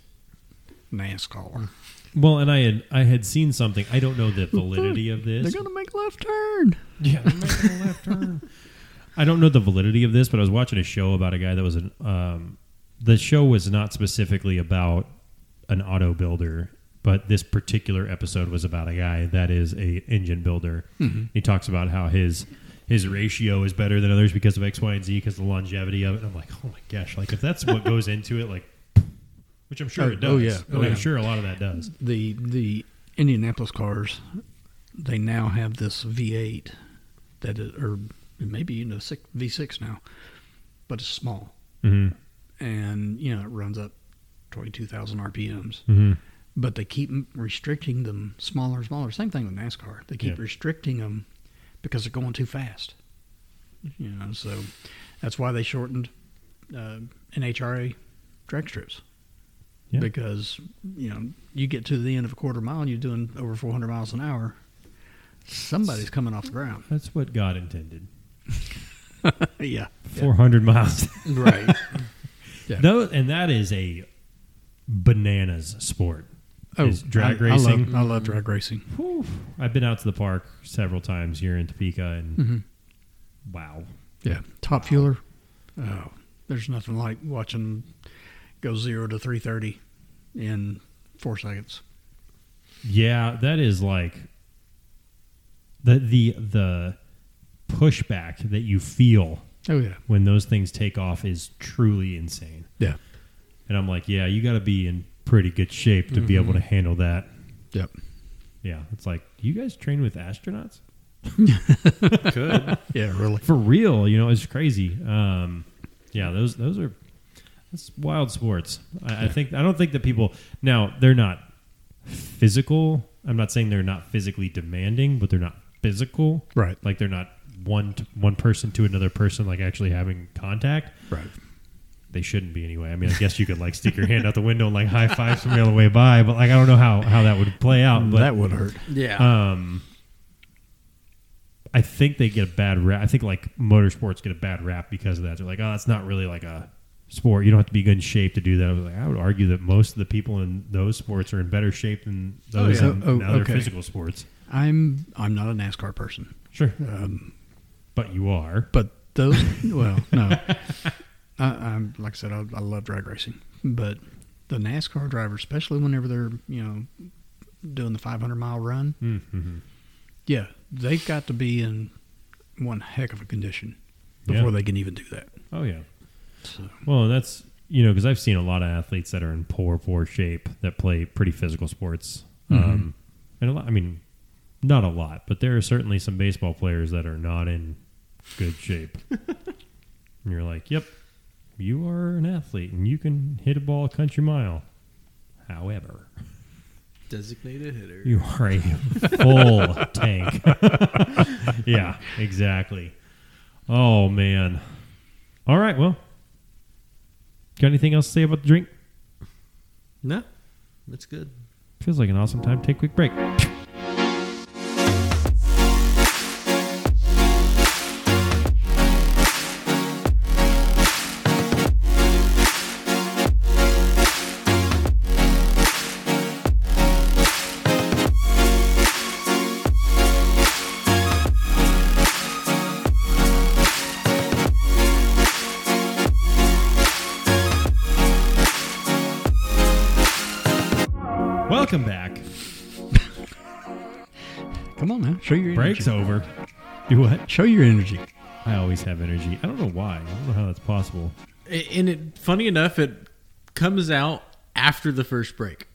NASCAR. Well, and I had I had seen something. I don't know the validity of this. They're gonna make a left turn. Yeah, they're making a left turn. I don't know the validity of this, but I was watching a show about a guy that was an. Um, the show was not specifically about an auto builder, but this particular episode was about a guy that is a engine builder. Mm-hmm. He talks about how his his ratio is better than others because of X, Y, and Z, because of the longevity of it. And I'm like, oh my gosh! Like if that's what goes into it, like, which I'm sure Oh, it does. oh, yeah. Oh, I'm yeah. sure a lot of that does. The the Indianapolis cars, they now have this V eight that is, or maybe even a six, V six now, but it's small, Mm-hmm. and you know it runs up twenty-two thousand R P Ms. Mm-hmm. But they keep restricting them smaller and smaller. Same thing with NASCAR. They keep Yeah. restricting them because they're going too fast. You know, so that's why they shortened uh, N H R A drag strips. Yeah. Because, you know, you get to the end of a quarter mile and you're doing over four hundred miles an hour, somebody's coming off the ground. That's what God intended. yeah. four hundred miles. Right. Yeah. Those, and that is a bananas sport. is drag I, racing. I love, I love drag racing. Whew. I've been out to the park several times here in Topeka, and Mm-hmm. wow. Yeah. Top fueler. Oh, there's nothing like watching go zero to three thirty in four seconds. Yeah, that is like the the the pushback that you feel Oh, yeah. when those things take off is truly insane. Yeah. And I'm like, yeah, you got to be in pretty good shape to be able to handle that. Yep. Yeah, it's like, do you guys train with astronauts? Could. Yeah, really. For real, you know, it's crazy. Um, yeah, those those are that's wild sports. I, I think I don't think that people now they're not physical. I'm not saying they're not physically demanding, but they're not physical. Right. Like they're not one to, one person to another person, like actually having contact. Right. They shouldn't be anyway. I mean, I guess you could like stick your hand out the window and like high five somebody on the way by, but like I don't know how how that would play out. But that would hurt. Yeah. um, I think they get a bad rap. I think like motorsports get a bad rap because of that. They're like, oh, that's not really like a sport. You don't have to be good in shape to do that. I was like, I would argue that most of the people in those sports are in better shape than those yeah. in Oh, other okay. physical sports. I'm I'm not a NASCAR person. Sure, Um, but you are. But those, well, no. I, I'm like I said, I, I love drag racing, but the NASCAR drivers, especially whenever they're you know doing the five hundred mile run, Mm-hmm. yeah, they've got to be in one heck of a condition before Yeah. they can even do that. Oh yeah. So, Well, that's you know because I've seen a lot of athletes that are in poor, poor shape that play pretty physical sports. Mhm. Um, and a lot, I mean, not a lot, but there are certainly some baseball players that are not in good shape. And you're like, yep, you are an athlete and you can hit a ball a country mile. However, Designated hitter. you are a full tank. Yeah, exactly. Oh man. All right, well, got anything else to say about the drink? No, that's good. Feels like an awesome time to take a quick break. Welcome back. come on now, show your Break's energy. over. Do what? Show your energy. I always have energy. I don't know why. I don't know how that's possible. A- And it, funny enough, it comes out after the first break.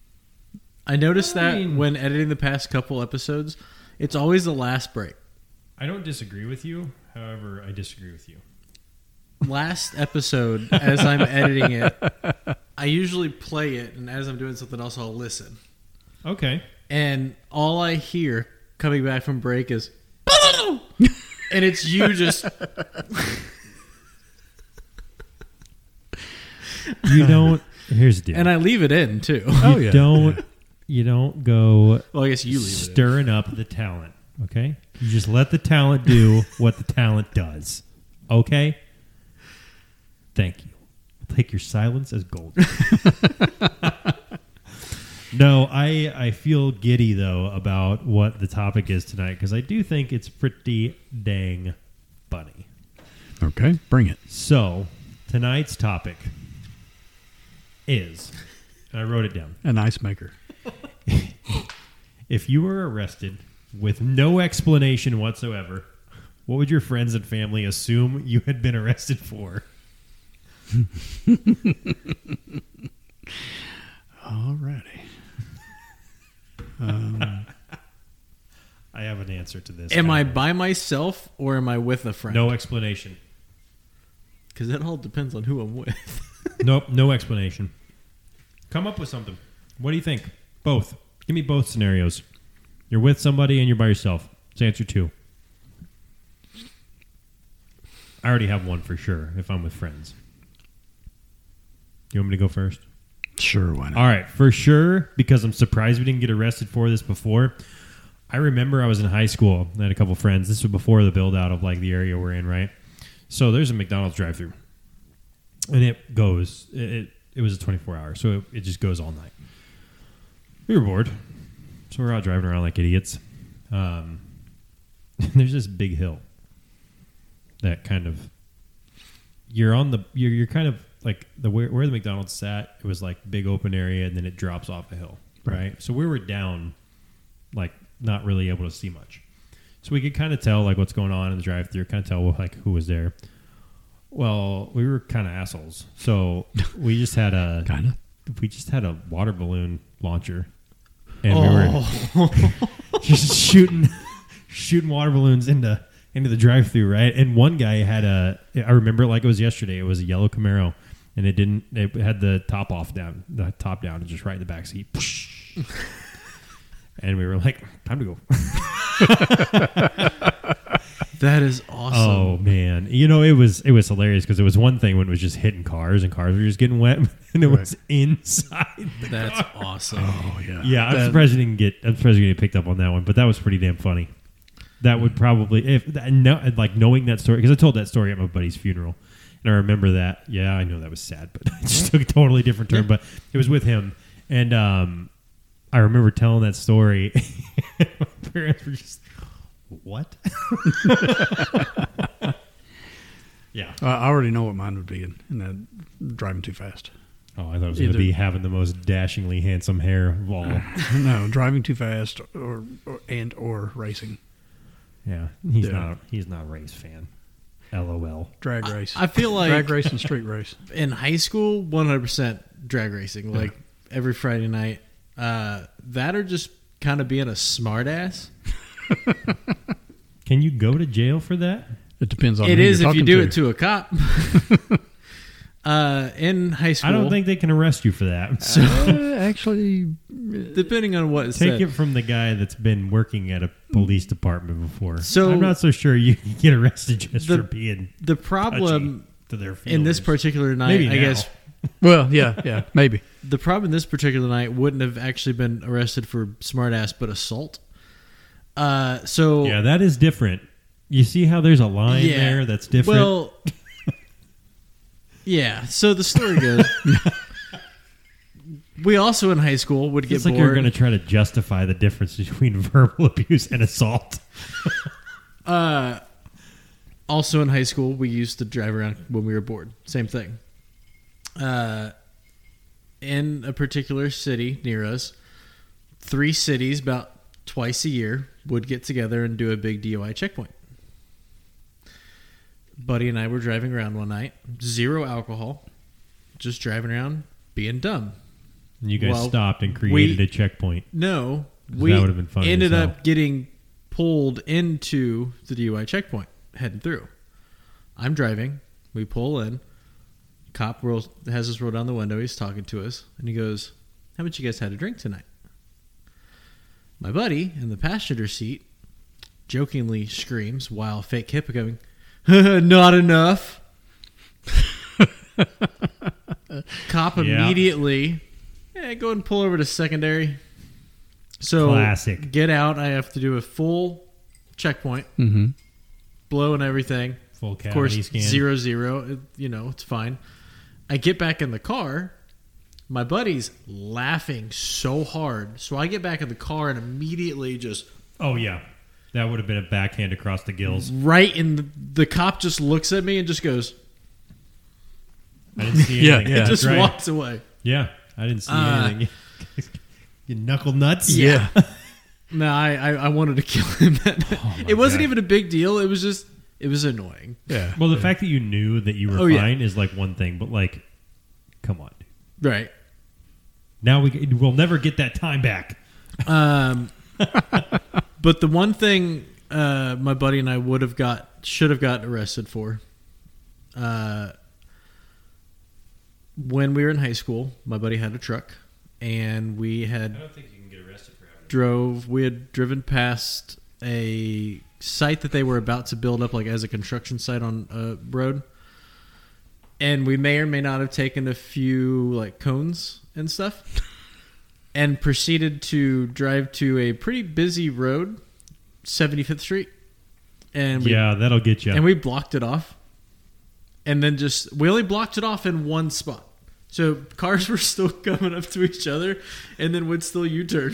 I noticed I that mean- when editing the past couple episodes, it's always the last break. I don't disagree with you. However, I disagree with you. Last episode, as I'm editing it, I usually play it, and as I'm doing something else, I'll listen. Okay. And all I hear coming back from break is, and it's you just. You don't. Here's the deal. And I leave it in too. Oh, you yeah. don't. Yeah. You don't go. Well, I guess you leave it in. stirring up the talent. Okay. You just let the talent do what the talent does. Okay. Thank you. I'll take your silence as gold. No, I I feel giddy though about what the topic is tonight because I do think it's pretty dang funny. Okay, bring it. So tonight's topic is, and I wrote it down. An ice maker. If you were arrested with no explanation whatsoever, what would your friends and family assume you had been arrested for? Alrighty. Um, I have an answer to this. Am I Kinda. by myself or am I with a friend? No explanation. Because it all depends on who I'm with. Nope, no explanation. Come up with something. What do you think? Both. Give me both scenarios. You're with somebody and you're by yourself. It's answer two. I already have one for sure if I'm with friends. You want me to go first? sure, why not? All right, for sure, because I'm surprised we didn't get arrested for this before. I remember I was in high school. I had a couple friends. This was before the build out of like the area we're in, right? So there's a McDonald's drive-thru, and it goes. It it, it was a twenty-four hour, so it, it just goes all night. We were bored, so we're out driving around like idiots. Um, there's this big hill that kind of you're on the you're you're kind of like the where, where the McDonald's sat. It was like big open area, and then it drops off a hill, right? right? So we were down, like not really able to see much. So we could kind of tell like what's going on in the drive-thru, kind of tell like who was there. Well, we were kind of assholes, so we just had a kind of we just had a water balloon launcher, and Oh. we were just shooting shooting water balloons into into the drive-thru, right? And one guy had a I remember it like it was yesterday. It was a yellow Camaro, and it didn't. It had the top off down, the top down, and just right in the back seat. And we were like, time to go. That is awesome. Oh man, you know it was it was hilarious because it was one thing when it was just hitting cars and cars were just getting wet, and it Right. was inside. The That's car. awesome. oh yeah Yeah, I'm That- surprised you didn't get. I'm surprised you didn't get picked up on that one, but that was pretty damn funny. That would probably if no, like knowing that story because I told that story at my buddy's funeral, and I remember that. Yeah, I know that was sad, but it just took a totally different turn. But it was with him, and um, I remember telling that story. My parents were just, what? Yeah. Uh, I already know what mine would be in, in that driving too fast. Oh, I thought it was going to Either- be having the most dashingly handsome hair of all. No, driving too fast or, or and or racing. Yeah, he's Yeah. not. He's not a race fan. LOL. Drag race. I feel like drag race and street race. in high school, one hundred percent drag racing, like every Friday night. Uh, that or just kind of being a smartass. Can you go to jail for that? It depends on It who is you're if you talking do to. it to a cop. uh, in high school, I don't think they can arrest you for that. so. Uh, actually, Depending on what it Take said. it from the guy that's been working at a police department before. So- I'm not so sure you can get arrested just The- for being the problem touchy to their in this feelings. particular night, Maybe I now. guess, well, yeah, yeah, maybe. the problem in this particular night wouldn't have actually been arrested for smartass, but assault. Uh, so Yeah, that is different. You see how there's a line Yeah. there that's different? Well, yeah. So the story goes, we also in high school would get it's like bored. you're going to try to justify the difference between verbal abuse and assault. Uh, also in high school, we used to drive around when we were bored. Same thing. Uh, in a particular city near us, three cities about twice a year would get together and do a big D U I checkpoint. Buddy and I were driving around one night, zero alcohol, just driving around being dumb. And you guys Well, stopped and created we- a checkpoint. No, That we would've been funny ended as hell. up getting pulled into the D U I checkpoint, heading through. I'm driving. We pull in. Cop rolls, has us roll down the window. He's talking to us, and he goes, "How much you guys had to drink tonight?" My buddy in the passenger seat jokingly screams while fake hippo going, "Not enough." Cop Yeah. immediately, "Yeah, go ahead and pull over to secondary." So Classic. get out. I have to do a full checkpoint, Mm-hmm. blow and everything. Full Of course, cavity scan. zero zero. It- you know, it's fine. I get back in the car. My buddy's laughing so hard, so I get back in the car and immediately just Oh yeah, that would have been a backhand across the gills. right in the, the cop just looks at me and just goes, I didn't see Yeah, anything. yeah. and just Right. walks away. Yeah, I didn't see Uh, anything. You knuckle nuts. Yeah. No, I, I, I wanted to kill him. Oh, my It wasn't God. even a big deal. It was just, it was annoying. Yeah. Well, the fact that you knew that you were Oh, yeah. fine is like one thing, but like, come on, dude. Right. Now we we'll never get that time back. Um, but the one thing uh, my buddy and I would have got, should have got arrested for, uh, when we were in high school, my buddy had a truck, and we had don't think you can get arrested for having. drove. We had driven past a site that they were about to build up, like as a construction site on a road, and we may or may not have taken a few like cones and stuff, and proceeded to drive to a pretty busy road, seventy-fifth Street, and we, Yeah, that'll get you. and we blocked it off, and then just we only blocked it off in one spot. So cars were still coming up to each other, and then would still U-turn.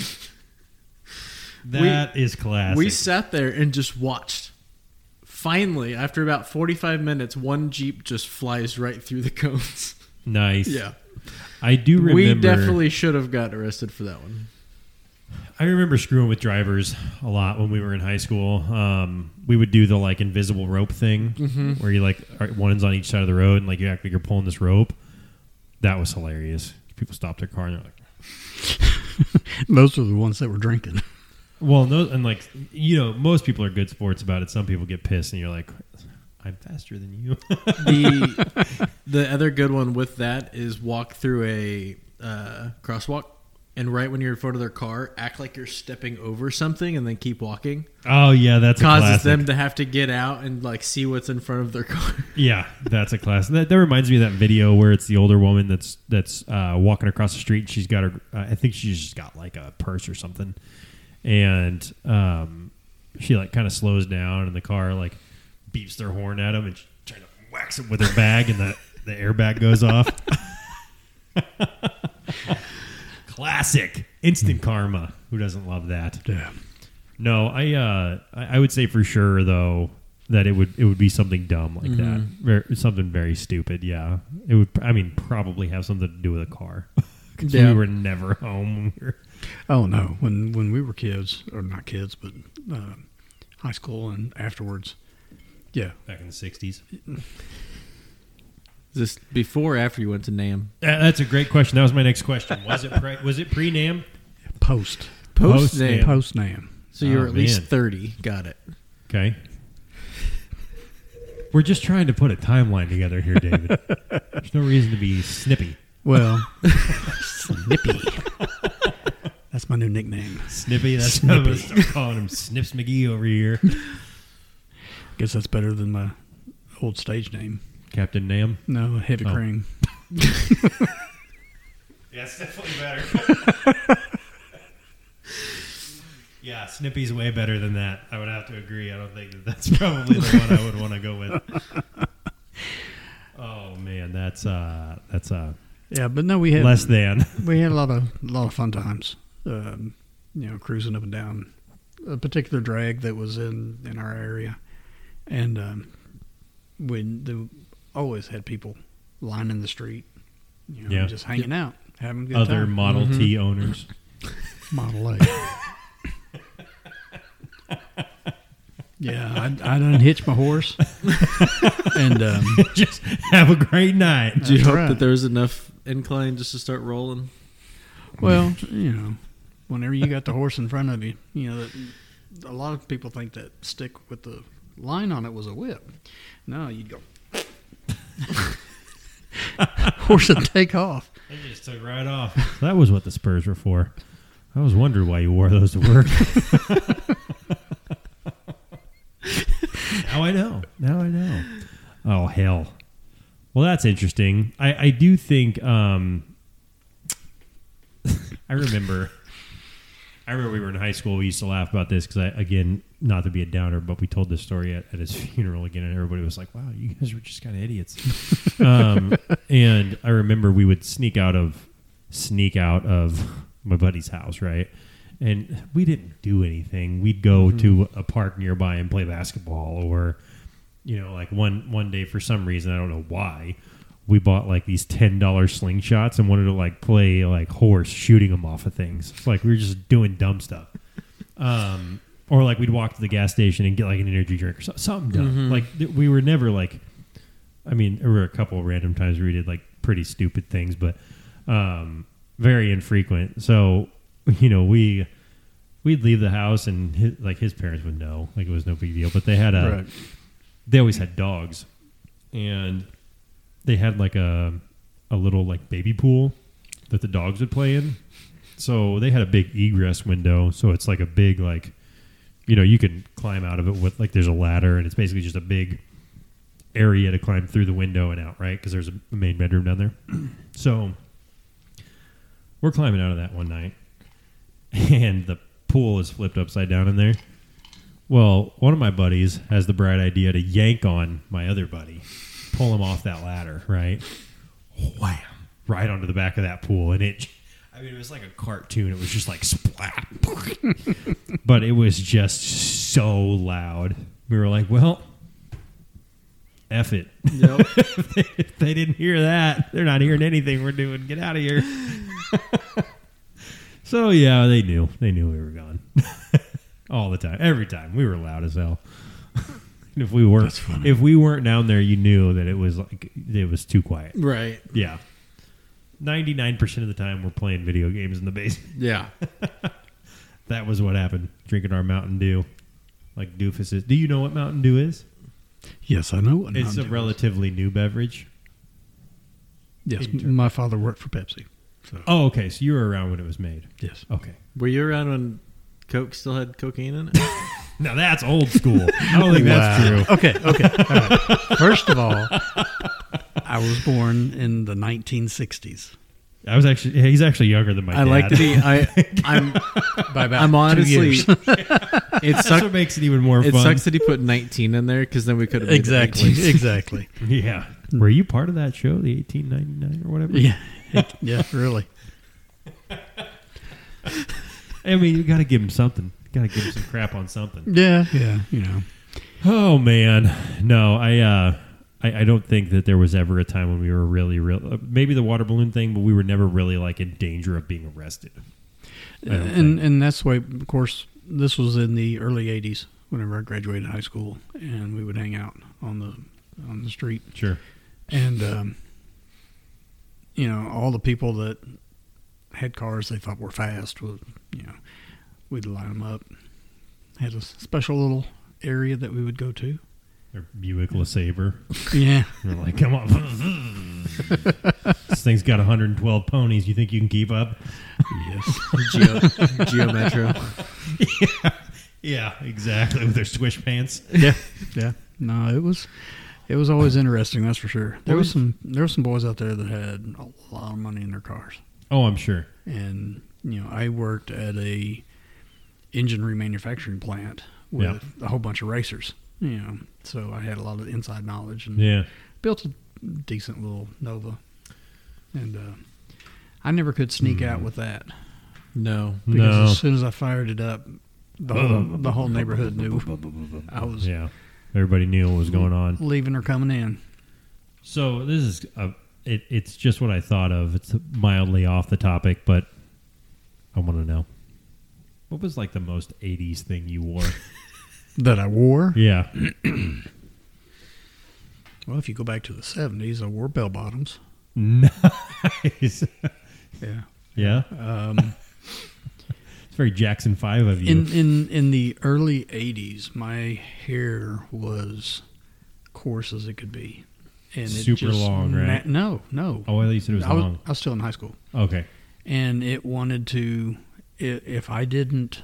That is classic. We sat there and just watched. Finally, after about forty-five minutes, one Jeep just flies right through the cones. nice. Yeah. I do remember. We definitely should have got arrested for that one. I remember screwing with drivers a lot when we were in high school. Um, we would do the like invisible rope thing, Mm-hmm. where you like are- one's on each side of the road, and like you act like you're pulling this rope. That was hilarious. People stopped their car and they're like, Those are the ones that were drinking. "Well, no," and like you know, most people are good sports about it. Some people get pissed, and you're like, "I'm faster than you." The the other good one with that is walk through a uh, crosswalk, and right when you're in front of their car, act like you're stepping over something, and then keep walking. Oh yeah, that's a Causes classic. them to have to get out and like see what's in front of their car. Yeah, that's a classic. That, that reminds me of that video where it's the older woman that's that's uh, walking across the street. She's got her. Uh, I think she's just got like a purse or something, and um, she like kind of slows down, and the car like beeps their horn at him, and she trying to whacks it with her bag, and the the airbag goes off. Classic, instant karma. Who doesn't love that? Yeah. No, I uh, I I would say for sure though that it would it would be something dumb like that, very, something very stupid. Yeah, it would. I mean, probably have something to do with a car because Yeah. we were never home. When we were, Oh no! When when we were kids, or not kids, but uh, high school and afterwards, yeah, back in the sixties. Is this before or after you went to NAM? Uh, that's a great question. That was my next question. Was it pre, was it pre NAM? post Post Post-NAM. NAM. post NAM. So you were Oh, at least man. thirty. Got it. Okay. We're just trying to put a timeline together here, David. There's no reason to be snippy. Well, Snippy. That's my new nickname. Snippy. That's what I'm gonna start calling him. Snips McGee over here. Guess that's better than my old stage name. Captain Nam. No, Heavy Oh. Cream. Yeah, it's definitely better. Yeah, Snippy's way better than that. I would have to agree. I don't think that that's probably the one I would want to go with. Oh man, that's uh, that's uh, Yeah, but no, we had less than. we had a lot of a lot of fun times. Um, you know, cruising up and down a particular drag that was in, in our area, and um, we the, always had people lining the street, you know, Yeah. just hanging out, having a good Other time. Model Mhm. T owners. Model A. Yeah, I, I done hitched my horse, and um, Just have a great night. Did you That's hope right. that there was enough incline just to start rolling? well, you know, whenever you got the horse in front of you, you know that a lot of people think that stick with the line on it was a whip. No, you'd go horse and take off. They just took right off. That was what the spurs were for. I was wondering why you wore those to work. Now I know. Now I know. Oh, hell. Well, that's interesting. I, I do think, um, I remember, I remember we were in high school. We used to laugh about this because, I, again, not to be a downer, but we told this story at, at his funeral again, and everybody was like, wow, you guys were just kind of idiots. um, and I remember we would sneak out of, sneak out of my buddy's house, right? And we didn't do anything. We'd go mm-hmm. to a park nearby and play basketball, or, you know, like one, one day for some reason, I don't know why, we bought like these ten dollar slingshots and wanted to like play like horse shooting them off of things. It's like we were just doing dumb stuff. Um, or like we'd walk to the gas station and get like an energy drink or so, something dumb. Mm-hmm. Like th- we were never like, I mean, there were a couple of random times where we did like pretty stupid things, but um, very infrequent. So, you know, we, we'd leave the house and his, like his parents would know, like it was no big deal, but they had a, Right. they always had dogs, and they had like a, a little like baby pool that the dogs would play in. So they had a big egress window. So it's like a big, like, you know, you can climb out of it with like, there's a ladder, and it's basically just a big area to climb through the window and out, right? Because there's a main bedroom down there. So we're climbing out of that one night, and the pool is flipped upside down in there. Well, one of my buddies has the bright idea to yank on my other buddy, pull him off that ladder, right? Wham! Right onto the back of that pool. And it, I mean, it was like a cartoon. It was just like splat. But it was just so loud. We were like, well, F it. Yep. if, they, if they didn't hear that, they're not hearing anything we're doing. Get out of here. So, yeah, they knew. They knew we were gone. All the time. Every time. We were loud as hell. If we weren't if we weren't down there, you knew that it was like it was too quiet. Right. Yeah. ninety-nine percent of the time we're playing video games in the basement. Yeah. That was what happened. Drinking our Mountain Dew. Like doofuses. Do you know what Mountain Dew is? Yes, I know what It's Mountain a Dew relatively new beverage. is. Yes, my father worked for Pepsi. So. Oh, okay. So you were around when it was made. Yes. Okay. Were you around when Coke still had cocaine in it? Now that's old school. I don't think that's Wow. true. Okay, okay. All right. First of all, I was born in the nineteen sixties. I was actually he's actually younger than my I dad. like to be. I, I'm. By about I'm two honestly. years. It That's sucks. what makes it even more It fun. sucks that he put nineteen in there because then we could have made Exactly, It exactly. Yeah. Were you part of that show, the eighteen ninety-nine or whatever? Yeah, it- yeah, really. I mean, you got to give him something. You got to give him some crap on something. Yeah, yeah, you know. Oh man, no, I, uh, I, I don't think that there was ever a time when we were really, real. Uh, maybe the water balloon thing, but we were never really like in danger of being arrested. I don't And think. and that's why, of course, this was in the early eighties. Whenever I graduated high school, and we would hang out on the on the street, Sure. and um, you know, all the people that had cars they thought were fast would, you know, we'd line them up. Had a special little area that we would go to. Or Buick LeSabre. Yeah. We're like, come on. This thing's got one hundred twelve ponies. You think you can keep up? Yes. Geo, Geo Metro. yeah. Yeah, exactly. With their swish pants. Yeah. Yeah. No, it was it was always interesting, that's for sure. There was some there were some boys out there that had a lot of money in their cars. Oh, I'm sure. And you know, I worked at a engine remanufacturing plant with Yeah. a whole bunch of racers. You know, so I had a lot of inside knowledge and Yeah. built a decent little Nova. And uh, I never could sneak Mm. out with that No. because No. as soon as I fired it up, the whole, the whole neighborhood knew I was Yeah. Everybody knew what was going on. leaving or coming in. So this is a, it, it's just what I thought of. It's mildly off the topic, but I want to know. What was like the most eighties thing you wore? That I wore? Yeah. Well, if you go back to the seventies, I wore bell bottoms. Nice. Yeah. Yeah. Um, It's very Jackson Five of you. In in in the early eighties, my hair was coarse as it could be, and it Super just long, right? No, no. Oh, at least it was I was, long. I was still in high school, Okay. and it wanted to. i- If I didn't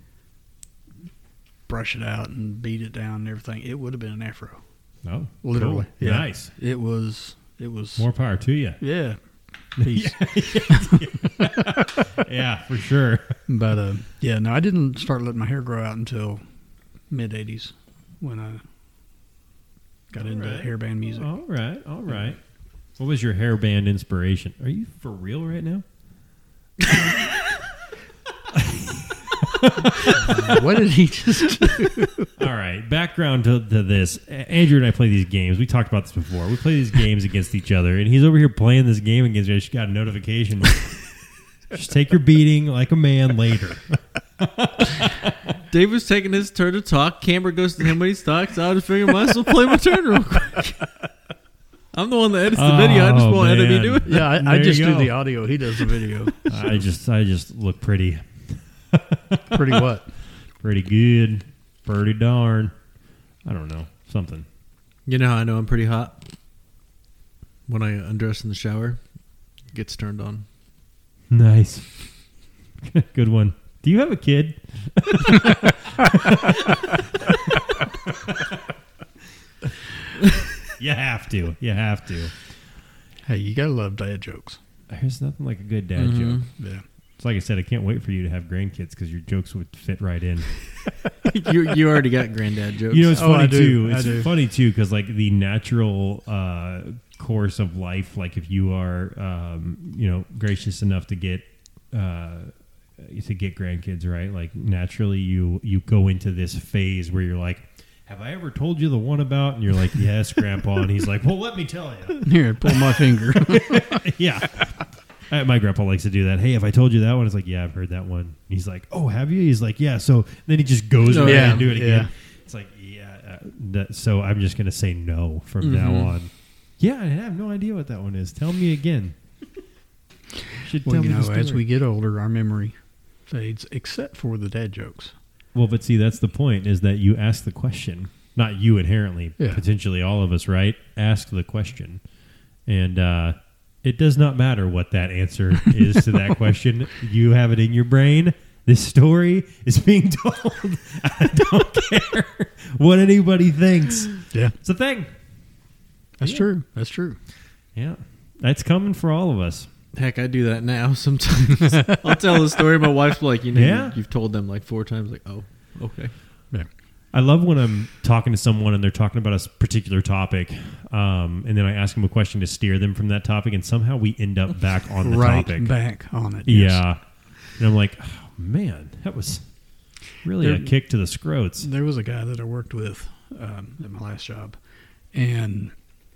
brush it out and beat it down and everything, it would have been an afro. Oh, Literally, cool. yeah. Nice. It was. It was. More power to you. Yeah. Peace. Yeah, for sure. But uh, yeah, no, I didn't start letting my hair grow out until mid eighties when I got All into right. hairband music. All right, all right. What was your hair band inspiration? Are you for real right now? What did he just do? All right, background to, to this. A- Andrew and I play these games. We talked about this before. We play these games against each other, and he's over here playing this game against me. I just got a notification. Just take your beating like a man later. Dave was taking his turn to talk. Camera goes to him when he talks. I just figured might as well play my turn real quick. I'm the one that edits the video. I just Oh, won't edit me man. do it. Yeah, I, I There you just do go. the audio. He does the video. I just, I just look pretty, Pretty what? pretty good, pretty darn. I don't know, something. You know how I know I'm pretty hot? When I undress in the shower, it gets turned on. Nice, good one. Do you have a kid? You have to. You have to. Hey, you gotta love dad jokes. There's nothing like a good dad Mhm. joke. Yeah. It's like I said, I can't wait for you to have grandkids because your jokes would fit right in. you you already got granddad jokes. You know, it's Oh, funny I do. too. I It's do. funny too because like the natural uh, course of life, like if you are, um, you know, gracious enough to get uh, to get grandkids, right? Like naturally, you you go into this phase where you're like, "Have I ever told you the one about?" And you're like, "Yes, Grandpa." And he's like, "Well, let me tell you." Here, pull my finger. Yeah. Uh, My grandpa likes to do that. Hey, have I told you that one? It's like, yeah, I've heard that one. He's like, oh, have you? He's like, yeah. So then he just goes Oh, around yeah, and do it again. yeah. It's like, yeah. Uh, that, so I'm just gonna say no from Mhm. now on. Yeah, I have no idea what that one is. Tell me again. Should Well, tell you me know, the as story. we get older, our memory fades, except for the dad jokes. Well, but see, that's the point. Is that you ask the question, not you inherently, Yeah. potentially all of us, right? Ask the question, and. uh It does not matter what that answer is to that question. You have it in your brain. This story is being told. I don't care what anybody thinks. Yeah, It's a thing. that's Yeah. true. That's true. Yeah. That's coming for all of us. Heck, I do that now sometimes. I'll tell the story. My wife's like, you know, Yeah. you've told them like four times. Like, oh, okay. Yeah. I love when I'm talking to someone and they're talking about a s- particular topic, um, and then I ask them a question to steer them from that topic, and somehow we end up back on the right topic. back on it. yes. Yeah. And I'm like, oh, man, that was really There- a kick to the scrotes. There was a guy that I worked with um, at my last job, and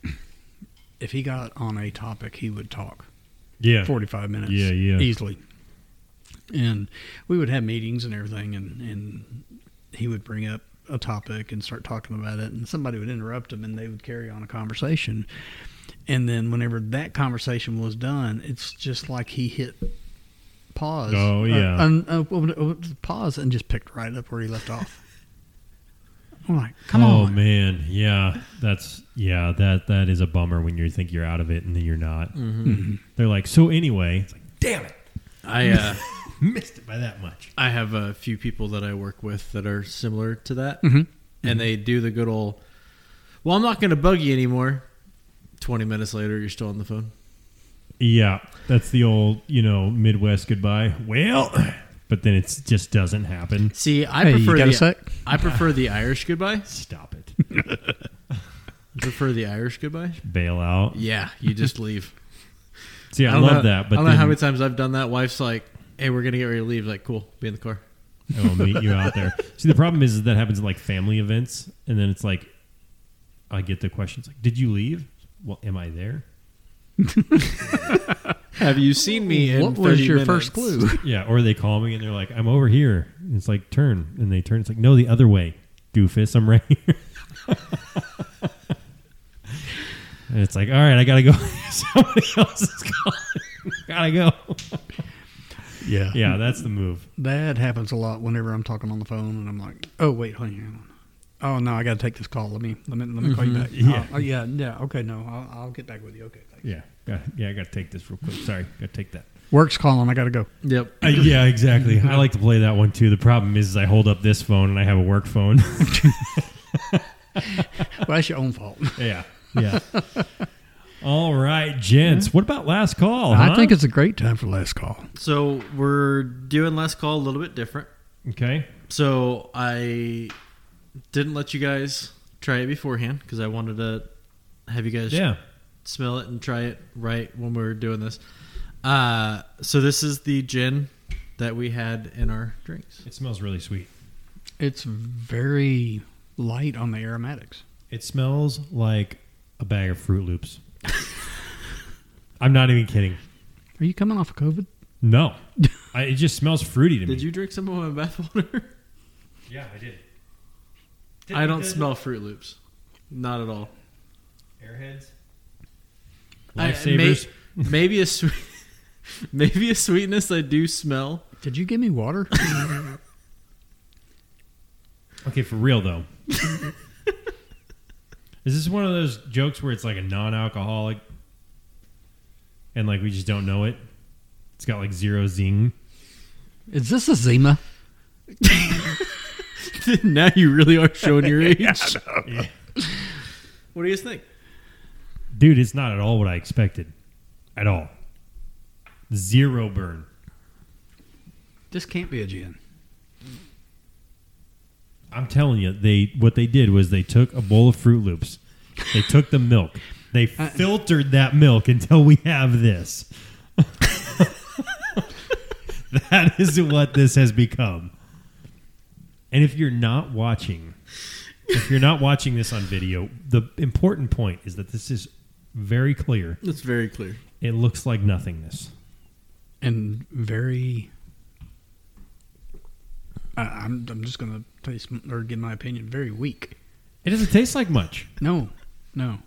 if he got on a topic, he would talk Yeah. forty-five minutes Yeah, yeah. easily. And we would have meetings and everything, and, and he would bring up a topic and start talking about it, and somebody would interrupt him, and they would carry on a conversation. And then whenever that conversation was done, it's just like he hit pause. Oh, yeah. Uh, un- uh, uh, uh, pause and just picked right up where he left off. I'm like, come oh, on. man. Yeah. That's, yeah, that, that is a bummer when you think you're out of it and then you're not. Mm-hmm. Mhm. They're like, so anyway, it's like, damn it. I uh, Missed it by that much. I have a few people that I work with that are similar to that, Mhm. and they do the good old. Well, I'm not going to bug you anymore. Twenty minutes later, you're still on the phone. Yeah. That's the old, you know, Midwest goodbye. Well, but then it just doesn't happen. See, I Hey, prefer you got the a sec? I prefer the Irish goodbye. Stop it. You prefer the Irish goodbye? Bail out. Yeah, you just leave. See, I, don't love know, that. But I don't know then how many times I've done that. Wife's like, "Hey, we're gonna get ready to leave." Like, cool, be in the car. I will meet you out there. See, the problem is, is that happens in like family events, and then it's like, I get the questions like, "Did you leave?" Well, am I there? Have you seen me? In What was thirty your minutes? first clue? Yeah, or they call me and they're like, "I'm over here." And it's like, "Turn," and they turn. It's like, "No, the other way, doofus. I'm right here." And it's like, "All right, I gotta go." Somebody else is calling. Gotta go. Yeah. Yeah, that's the move. That happens a lot whenever I'm talking on the phone and I'm like, oh, wait, honey. hang on. Oh, no, I got to take this call. Let me let me, let me call you back. Yeah. Oh, yeah, yeah. Okay, no, I'll, I'll get back with you. Okay, thanks. Yeah, got, yeah, I got to take this real quick. Sorry, got to take that. Work's calling. I got to go. Yep. Uh, yeah, exactly. I like to play that one too. The problem is, is I hold up this phone and I have a work phone. Well, that's your own fault. yeah, yeah. All right, gents. What about last call? Huh? I think it's a great time for last call. So we're doing last call a little bit different. okay. So I didn't let you guys try it beforehand because I wanted to have you guys Yeah. smell it and try it right when we were doing this. Uh, so this is the gin that we had in our drinks. It smells really sweet. It's very light on the aromatics. It smells like a bag of Fruit Loops. I'm not even kidding. Are you coming off of COVID? No, I, it just smells fruity to me. Did you drink some of my bathwater? Yeah, I did. I don't smell Fruit Loops. Not at all. Airheads. I- Lifesavers. may- maybe a sweet, maybe a sweetness I do smell. Did you give me water? Okay, for real though. Is this one of those jokes where it's like a non-alcoholic and like we just don't know it? It's got like zero zing. Is this a Zima? Now you really are showing your age. Yeah. What do you guys think? Dude, it's not at all what I expected. At all. Zero burn. This can't be a gin. I'm telling you, they what they did was they took a bowl of Fruit Loops. They took the milk. They filtered that milk until we have this. That is what this has become. And if you're not watching, if you're not watching this on video, the important point is that this is very clear. It's very clear. It looks like nothingness. And very... I, I'm, I'm just going to taste or give my opinion. Very weak. It doesn't taste like much. No, no.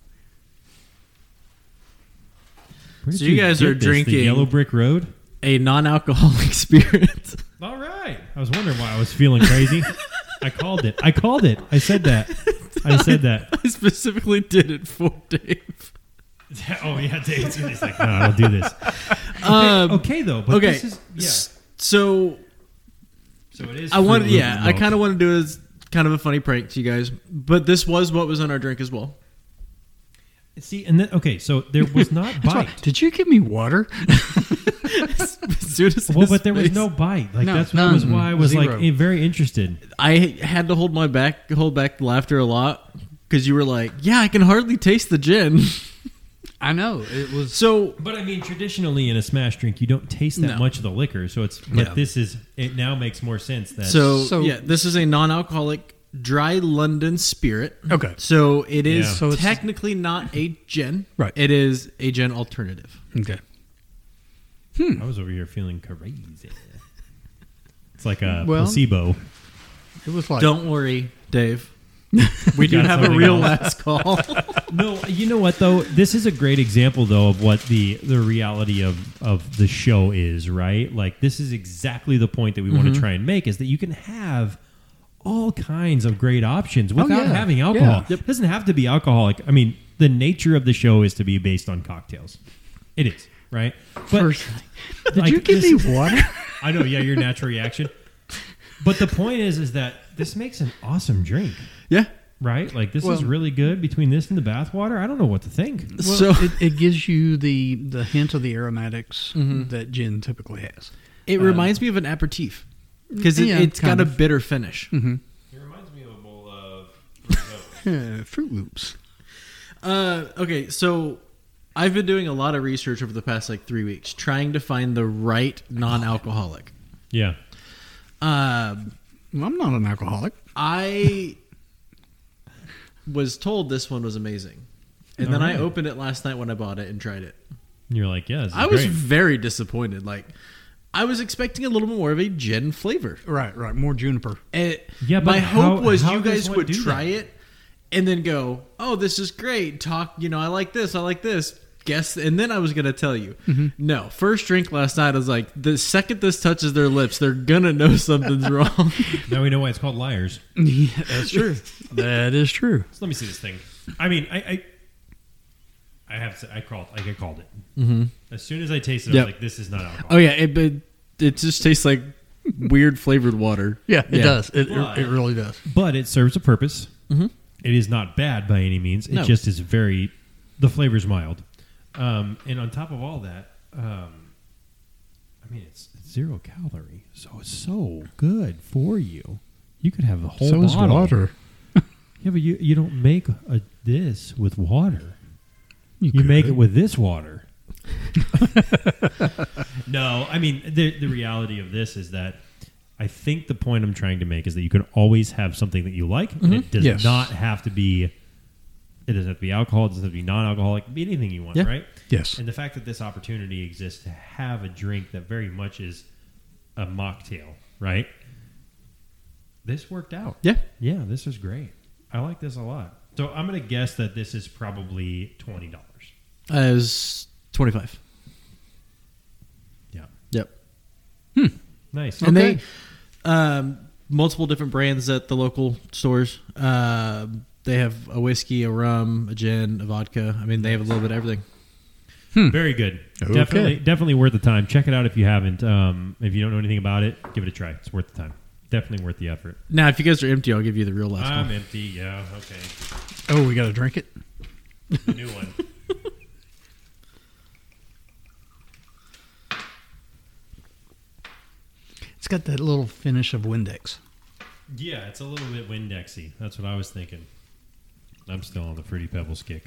Where did So you guys get are this? drinking- the Yellow Brick Road. A non-alcoholic spirit. All right. I was wondering why I was feeling crazy. I called it. I called it. I said that. I said that. I specifically did it for Dave. Oh yeah, Dave's he's like, no, I don't do this. Okay, Um, okay though, but okay. this is yeah. S- So So it is. I wanted, Fruit Loop yeah, I milk. kind of want to do it as kind of a funny prank to you guys, but this was what was in our drink as well. see, and then okay, so there was not That's why- bite. Did you give me water? As soon as Well, his but there was face- no bite. Like No, that's none. was why I was Zero. like eh, very interested. I had to hold my back, hold back the laughter a lot because you were like, "Yeah, I can hardly taste the gin." I know. It was... So But I mean, traditionally in a smash drink, you don't taste that No. much of the liquor. So it's but Yeah. this is it now makes more sense that So, So- yeah, this is a non-alcoholic dry London spirit. Okay. So it is Yeah. So it's- technically not a gin. Right. It is a gin alternative. Okay. I was over here feeling crazy. It's like a Well- placebo. It was like... Don't worry, Dave. We do Got have a something real else. last call. No, you know what though? This is a great example though of what the the reality of of the show is, right? Like this is exactly the point that we want to try and make is that you can have all kinds of great options without yeah. having alcohol. Yeah. It doesn't have to be alcoholic. I mean, the nature of the show is to be based on cocktails. It is, right? But First, did like, you give this- me water? I know, yeah, your natural reaction. But the point is is that this makes an awesome drink. Yeah. Right? Like this is Well- really good between this and the bathwater. I don't know what to think. Well, So- it, it gives you the the hint of the aromatics that gin typically has. It reminds me of an aperitif because it, Yeah, it's got kind a of. bitter finish. It reminds me of a bowl of Yeah, Fruit Loops. Uh, okay, so I've been doing a lot of research over the past like three weeks trying to find the right non-alcoholic. Yeah. Um, Well, I'm not an alcoholic. I was told this one was amazing, and then I Alright. opened it last night when I bought it and tried it. And you're like, yeah, this is I was great. very disappointed. Like, I was expecting a little bit more of a gin flavor. Right, right. More juniper. And Yeah, but my how- hope was how you does guys one would do try that? it and then go, "Oh, this is great." Talk, you know, I like this, I like this, guess, and then I was gonna tell you. Mm-hmm. No, first drink last night. I was like, the second this touches their lips, they're gonna know something's wrong. Now we know why it's called Liars. Yeah, that's true. That is true. So let me see this thing. I mean, I, I, I have to. I called. Like I called it. Mm-hmm. As soon as I tasted it, Yep. I was like, "This is not alcohol." Oh yeah, it it, it just tastes like weird flavored water. Yeah, it Yeah. does. It, But- it it really does. But it serves a purpose. Mm-hmm. It is not bad by any means. It No. just is very. The flavor's mild, um, and on top of all that, um, I mean, it's, it's zero calorie, so it's so good for you. You could have the whole So is bottle. water. Yeah, but you you don't make a, this with water. You, could. make it with this water. No, I mean the the reality of this is that I think the point I'm trying to make is that you can always have something that you like, and it does Yes. not have to be. It doesn't have to be alcohol. It doesn't have to be non-alcoholic. It can be anything you want, Yeah. right? Yes. And the fact that this opportunity exists to have a drink that very much is a mocktail, right? This worked out. Yeah. Yeah, this is great. I like this a lot. So I'm going to guess that this is probably twenty dollars. As twenty five. Yeah. Yep. Nice. And Okay. they um, multiple different brands at the local stores. Uh, they have a whiskey, a rum, a gin, a vodka. I mean, they have a little bit of everything. Very good. Okay. Definitely definitely worth the time. Check it out if you haven't. Um, if you don't know anything about it, give it a try. It's worth the time. Definitely worth the effort. Now, if you guys are empty, I'll give you the real last I'm one. empty. Yeah. Okay. Oh, we got to drink it? The new one. It's got that little finish of Windex. Yeah, it's a little bit Windexy. That's what I was thinking. I'm still on the Fruity Pebbles kick.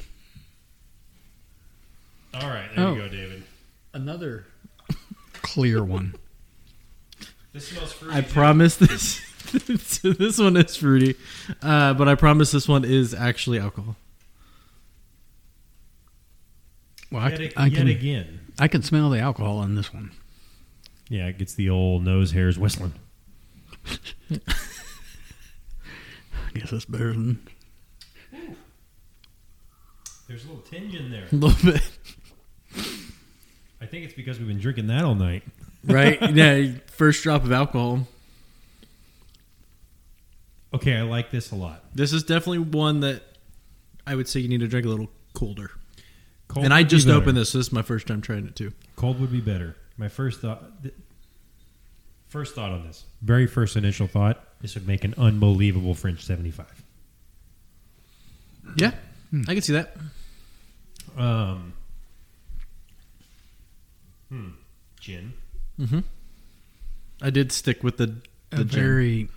All right, there Oh. you go, David. Another clear one. This smells fruity. I too. promise this. This one is fruity, uh, but I promise this one is actually alcohol. Well, I, Yet, c- a- I yet can again. I can smell the alcohol in this one. Yeah, it gets the old nose hairs whistling. I guess that's better than. There's a little tinge in there. A little bit, I think it's because we've been drinking that all night. right? Yeah, first drop of alcohol. Okay, I like this a lot. This is definitely one that I would say you need to drink a little colder. Cold and I would be just better. opened this. So this is my first time trying it too. Cold would be better. My first thought, th- first thought on this, very first initial thought, this would make an unbelievable French seventy-five. Yeah, I can see that. Um, hmm, gin. Mm-hmm. I did stick with the the A gin. very,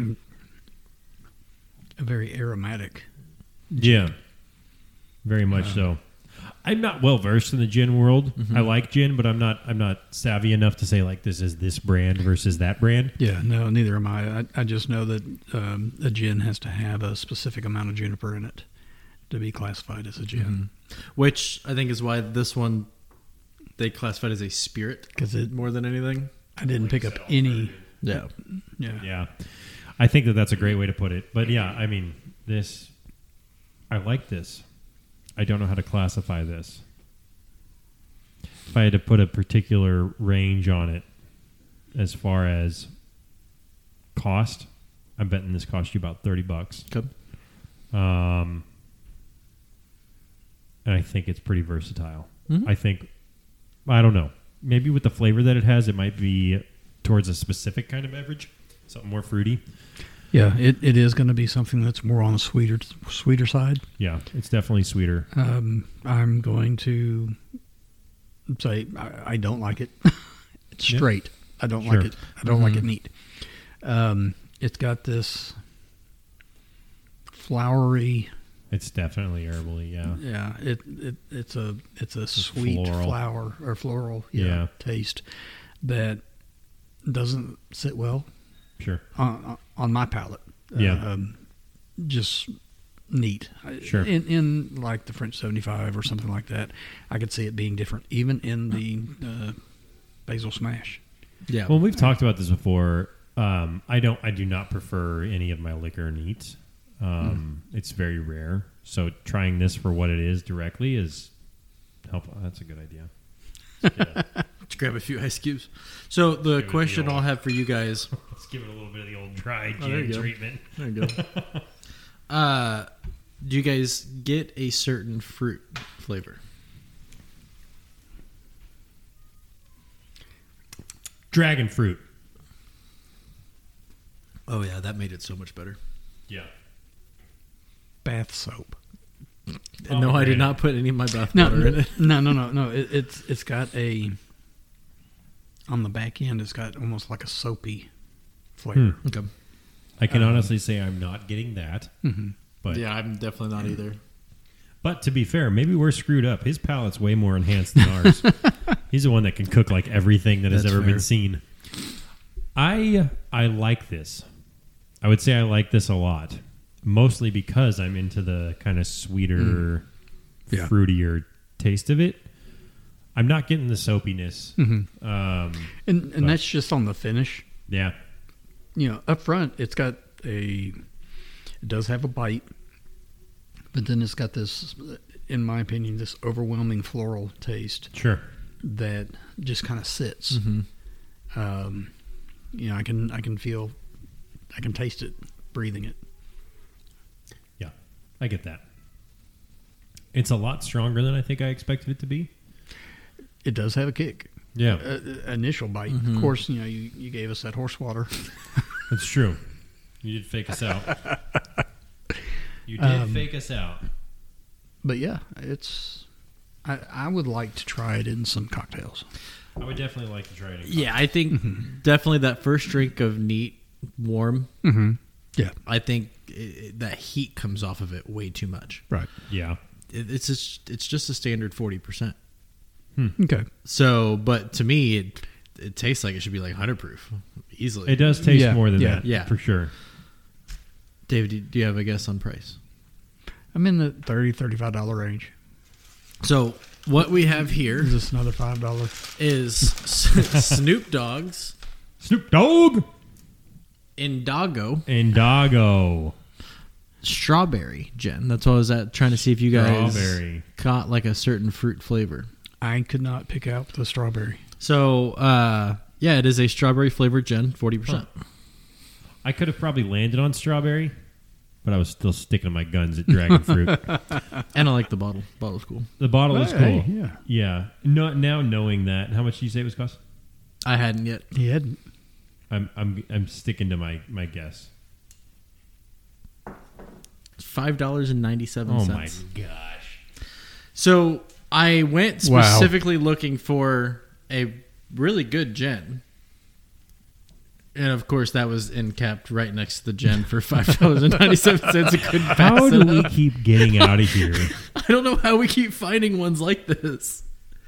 a very aromatic. Yeah, very much so. I'm not well versed in the gin world. I like gin, but I'm not. I'm not savvy enough to say like this is this brand versus that brand. Yeah, no, neither am I. I, I just know that um, a gin has to have a specific amount of juniper in it to be classified as a gin. Which I think is why this one they classified as a spirit Because it, more than anything. I didn't pick up any. Yeah. Yeah, Yeah, I think that that's a great way to put it. But yeah, I mean this. I like this. I don't know how to classify this. If I had to put a particular range on it, as far as cost, I'm betting this cost you about thirty bucks. Okay. Um, and I think it's pretty versatile. Mhm. I think, I don't know, maybe with the flavor that it has, it might be towards a specific kind of beverage, something more fruity. yeah. It, it is going to be something that's more on the sweeter sweeter side. Yeah, it's definitely sweeter. Um, I'm going to say I, I don't like it. It's Yeah. straight. I don't Sure. like it. I don't like Mhm. it neat. Um, it's got this flowery. It's definitely herbally, yeah. Yeah, it, it it's a it's a sweet floral. flower or floral yeah, Yeah. taste that doesn't sit well Sure. on on my palate. Yeah. um, just neat. Sure. In in like the French seventy-five or something like that, I could see it being different, even in the uh, Basil Smash. Yeah. Well, we've talked about this before. Um, I don't. I do not prefer any of my liquor neat. Um, It's very rare. So trying this for what it is directly is help. That's a good idea. Let's, get a, Let's grab a few ice cubes. So the Give it question the old- I'll have for you guys. let's give it a little bit of the old dry Oh, there gin you go. treatment. There you go. uh, do you guys get a certain fruit flavor? Dragon fruit. Oh yeah, that made it so much better. Yeah. Bath soap. And no, I did Pomegranate. not put any of my bath No, water in no, it. no, no, no, no. It, it's it's got a on the back end. It's got almost like a soapy flavor. Hmm. Okay. I can Um, honestly say I'm not getting that. Mm-hmm. But Yeah, I'm definitely not either. but to be fair, maybe we're screwed up. His palate's way more enhanced than ours. He's the one that can cook like everything that has That's ever fair. been seen. I I like this. I would say I like this a lot. Mostly because I'm into the kind of sweeter, Yeah. fruitier taste of it. I'm not getting the soapiness. Mm-hmm. Um, And and But- that's just on the finish. yeah. You know, up front, it's got a. It does have a bite, but then it's got this, in my opinion, this overwhelming floral taste Sure. that just kind of sits. Mm-hmm. Um, you know, I can I can feel, I can taste it, breathing it. Yeah. I get that. It's a lot stronger than I think I expected it to be. It does have a kick. Yeah. Uh, initial bite. Mhm. Of course, you know, you, you gave us that horse water. That's true. You did fake us out. You did Um, fake us out. But yeah, it's. I, I would like to try it in some cocktails. I would definitely like to try it. In Yeah, I think Mm-hmm. definitely that first drink of neat, warm. Mm-hmm. Yeah, I think it, it- that heat comes off of it way too much. right. Yeah. It, it's just, it's just a standard forty percent. Okay. So, but to me, it it tastes like it should be like one hundred proof easily. It does taste Yeah, more than yeah. that. Yeah. For sure. David, do- do you have a guess on price? I'm in the thirty dollars, thirty-five dollars range. So what we have here Is this another five dollars? is Snoop Dogg's Snoop Dogg Indago and Doggo. strawberry gin. That's what I was at trying to see if you guys Strawberry. caught like a certain fruit flavor. I could not pick out the strawberry. So uh, yeah, it is a strawberry flavored gin, forty percent. I could have probably landed on strawberry, but I was still sticking to my guns at dragon fruit. And I like the bottle. Bottle's cool. The bottle is cool. Hey, yeah. Yeah. No, now knowing that, how much did you say it was cost? I hadn't yet. He had I'm I'm I'm sticking to my, my guess. Five dollars and ninety seven Oh my cents. gosh. So I went Wow. specifically looking for a really good gin. And of course, that was in capped right next to the gin for five dollars and ninety seven cents. I couldn't pass How it do we up. keep getting out of here? I don't know how we keep finding ones like this.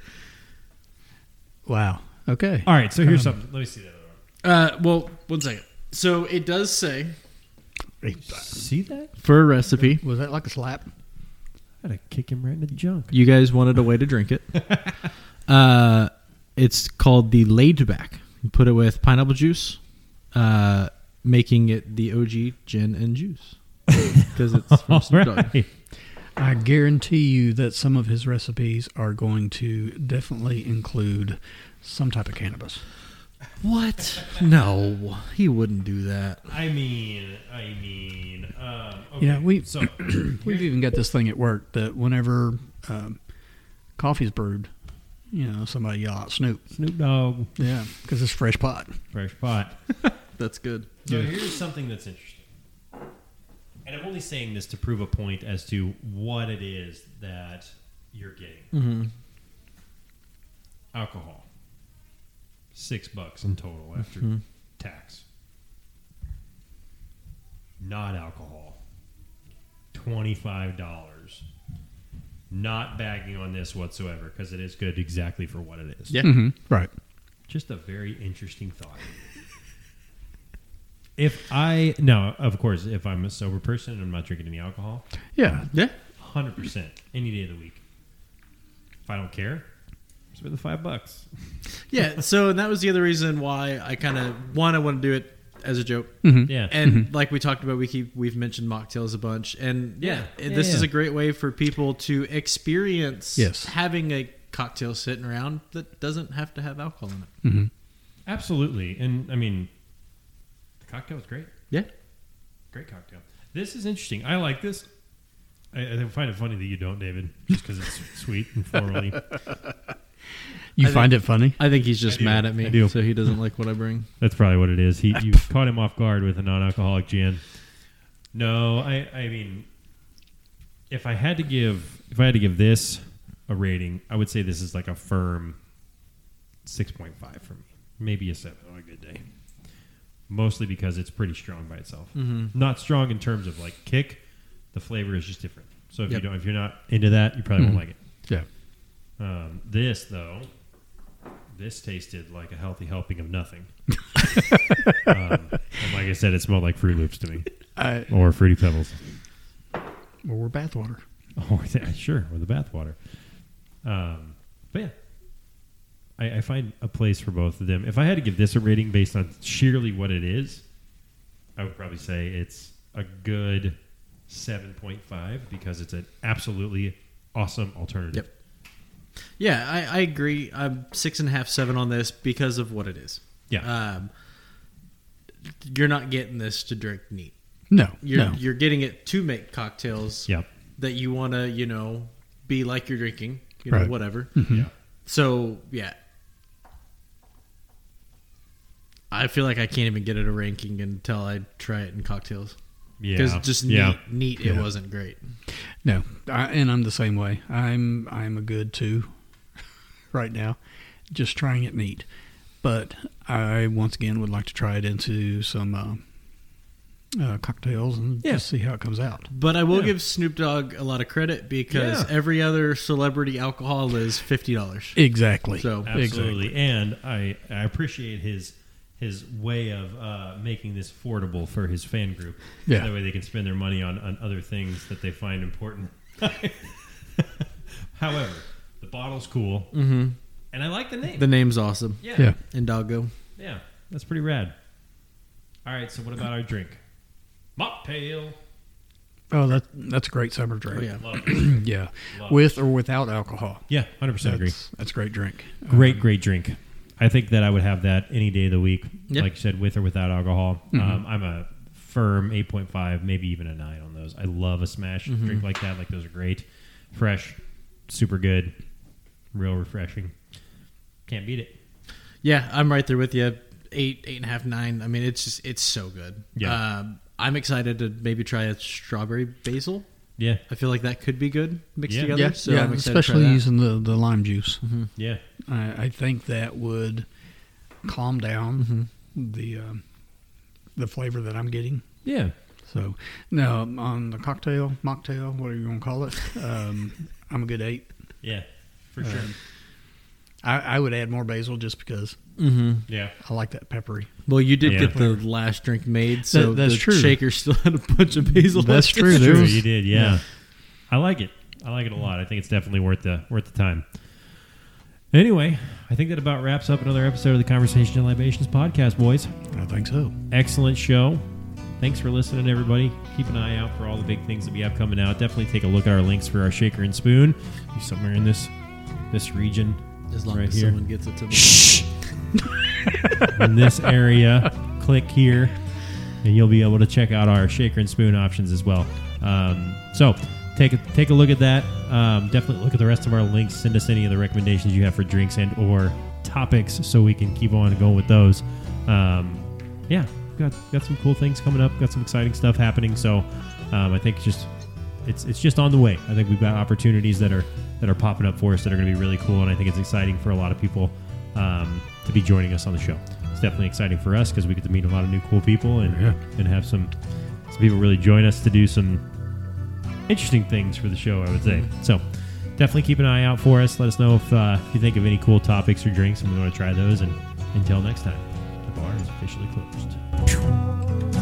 wow. Okay. All right, so here's Um, something. Let me see that other one. Uh, well, one second. So it does say See that? for a recipe. Was that like a slap? I had to kick him right in the junk. You guys wanted a way to drink it. uh, it's called the laid back. You put it with pineapple juice, uh, making it the O G gin and juice because it's from All Snoop Dogg. right. I guarantee you that some of his recipes are going to definitely include some type of cannabis. What? No, he wouldn't do that. I mean, I mean, um, okay. Yeah, we- so We've even got this thing at work that whenever um, coffee's brewed, you know, somebody yell out Snoop. Snoop Dogg, Yeah, because it's fresh pot. fresh pot. That's good. So Yeah. here's something that's interesting, and I'm only saying this to prove a point as to what it is that you're getting. Mm-hmm. Alcohol, six bucks in total after Mhm. tax. Not alcohol, twenty-five dollars. Not bagging on this whatsoever because it is good exactly for what it is. Yeah. Mm-hmm. Right. Just a very interesting thought. If I now, of course, if I'm a sober person and I'm not drinking any alcohol, Yeah. Yeah. one hundred percent any day of the week. If I don't care, it's worth the five bucks. Yeah. So and that was the other reason why I kind of one I want to do it as a joke. Mhm. Yeah. And like we talked about, we keep we've mentioned mocktails a bunch, and yeah, Yeah. this Yeah, is yeah. a great way for people to experience Yes. having a cocktail sitting around that doesn't have to have alcohol in it. Mm-hmm. Absolutely. And I mean, the cocktail was great. Yeah, Great cocktail. This is interesting. I like this. I, I find it funny that you don't, David, just because it's sweet and florally. You I find it funny? I think he's just I do. mad at I me, do. so he doesn't like what I bring. That's probably what it is. He you caught him off guard with a non-alcoholic gin. No, I I mean, if I had to give if I had to give this a rating, I would say this is like a firm six point five for me, maybe a seven on a good day. Mostly because it's pretty strong by itself. Mm-hmm. Not strong in terms of like kick. The flavor is just different. So if Yep. you don't, if you're not into that, you probably Mhm. won't like it. Yeah. Um, this though, this tasted like a healthy helping of nothing. um, and like I said, it smelled like Fruit Loops to me, I, or Fruity Pebbles. well, we're bathwater. Oh, yeah, sure, or the bathwater. Um, but yeah, I, I find a place for both of them. If I had to give this a rating based on sheerly what it is, I would probably say it's a good seven point five because it's an absolutely awesome alternative. Yep. Yeah, I, I agree. I'm six and a half, seven on this because of what it is. Yeah. Um, you're not getting this to drink neat. No. You're no. you're getting it to make cocktails Yep. that you want to, you know, be like you're drinking, you know, Right. whatever. Yeah. So yeah, I feel like I can't even get it a ranking until I try it in cocktails Yeah. because just neat, yeah. neat, Yeah. it wasn't great. No, I, and I'm the same way. I'm I'm a good two right now, just trying it neat. But I once again would like to try it into some uh, uh, cocktails and Yeah. just see how it comes out. But I will Yeah. give Snoop Dogg a lot of credit because Yeah. every other celebrity alcohol is fifty dollars. Exactly. So Absolutely. Exactly. And I, I appreciate his his way of uh, making this affordable for his fan group. Yeah. That way they can spend their money on, on other things that they find important. However, the bottle's cool. mm-hmm. And I like the name. The name's awesome. yeah. Yeah. And Doggo. Yeah. That's pretty rad. All right. So what about our drink? Mocktail. Oh, that that's a great summer Oh drink. yeah. Love it. yeah, Love it. with or without alcohol. Yeah. one hundred percent agree. That's, that's a great drink. Great, Um, great drink. I think that I would have that any day of the week, Yeah. like you said, with or without alcohol. Mhm. Um, I'm a firm eight point five, maybe even a nine on those. I love a smash Mhm. drink like that. Like those are great. Fresh, super good, real refreshing. Can't beat it. Yeah, I'm right there with you. Eight, eight and a half, nine. I mean, it's just it's so good. Yeah. Um, I'm excited to maybe try a strawberry basil. Yeah, I feel like that could be good mixed Yeah. together. Yeah, so yeah I'm excited especially to try that. using the, the lime juice. Mhm. yeah. I, I think that would calm down the um, the flavor that I'm getting. Yeah. So now on the cocktail, mocktail, whatever you want to call it, um, I'm a good eight. Yeah, for sure. Um, I, I would add more basil just because Mhm. Yeah. I like that peppery. Well, you did Yeah. get the last drink made, so That- that's the true. shaker still had a bunch of basil. That's in it. true. There True, was- you did. Yeah. yeah. I like it. I like it a lot. I think it's definitely worth the worth the time. Anyway, I think that about wraps up another episode of the Conversation and Libations podcast, boys. I think so. Excellent show. Thanks for listening, everybody. Keep an eye out for all the big things that we have coming out. Definitely take a look at our links for our shaker and spoon. Be somewhere in this this region, As long right as here. someone gets it to me. Shh. in this area. Click here, and you'll be able to check out our shaker and spoon options as well. Um, so take a take a look at that. Um, definitely look at the rest of our links. Send us any of the recommendations you have for drinks and or topics, so we can keep on going with those. Um, yeah, got got some cool things coming up. Got some exciting stuff happening. So um, I think it's just it's it's just on the way. I think we've got opportunities that are that are popping up for us that are going to be really cool, and I think it's exciting for a lot of people um, to be joining us on the show. It's definitely exciting for us because we get to meet a lot of new cool people and Yeah. and have some some people really join us to do some interesting things for the show, I would say. So definitely keep an eye out for us. Let us know if, uh, if you think of any cool topics or drinks and we want to try those. And until next time, the bar is officially closed.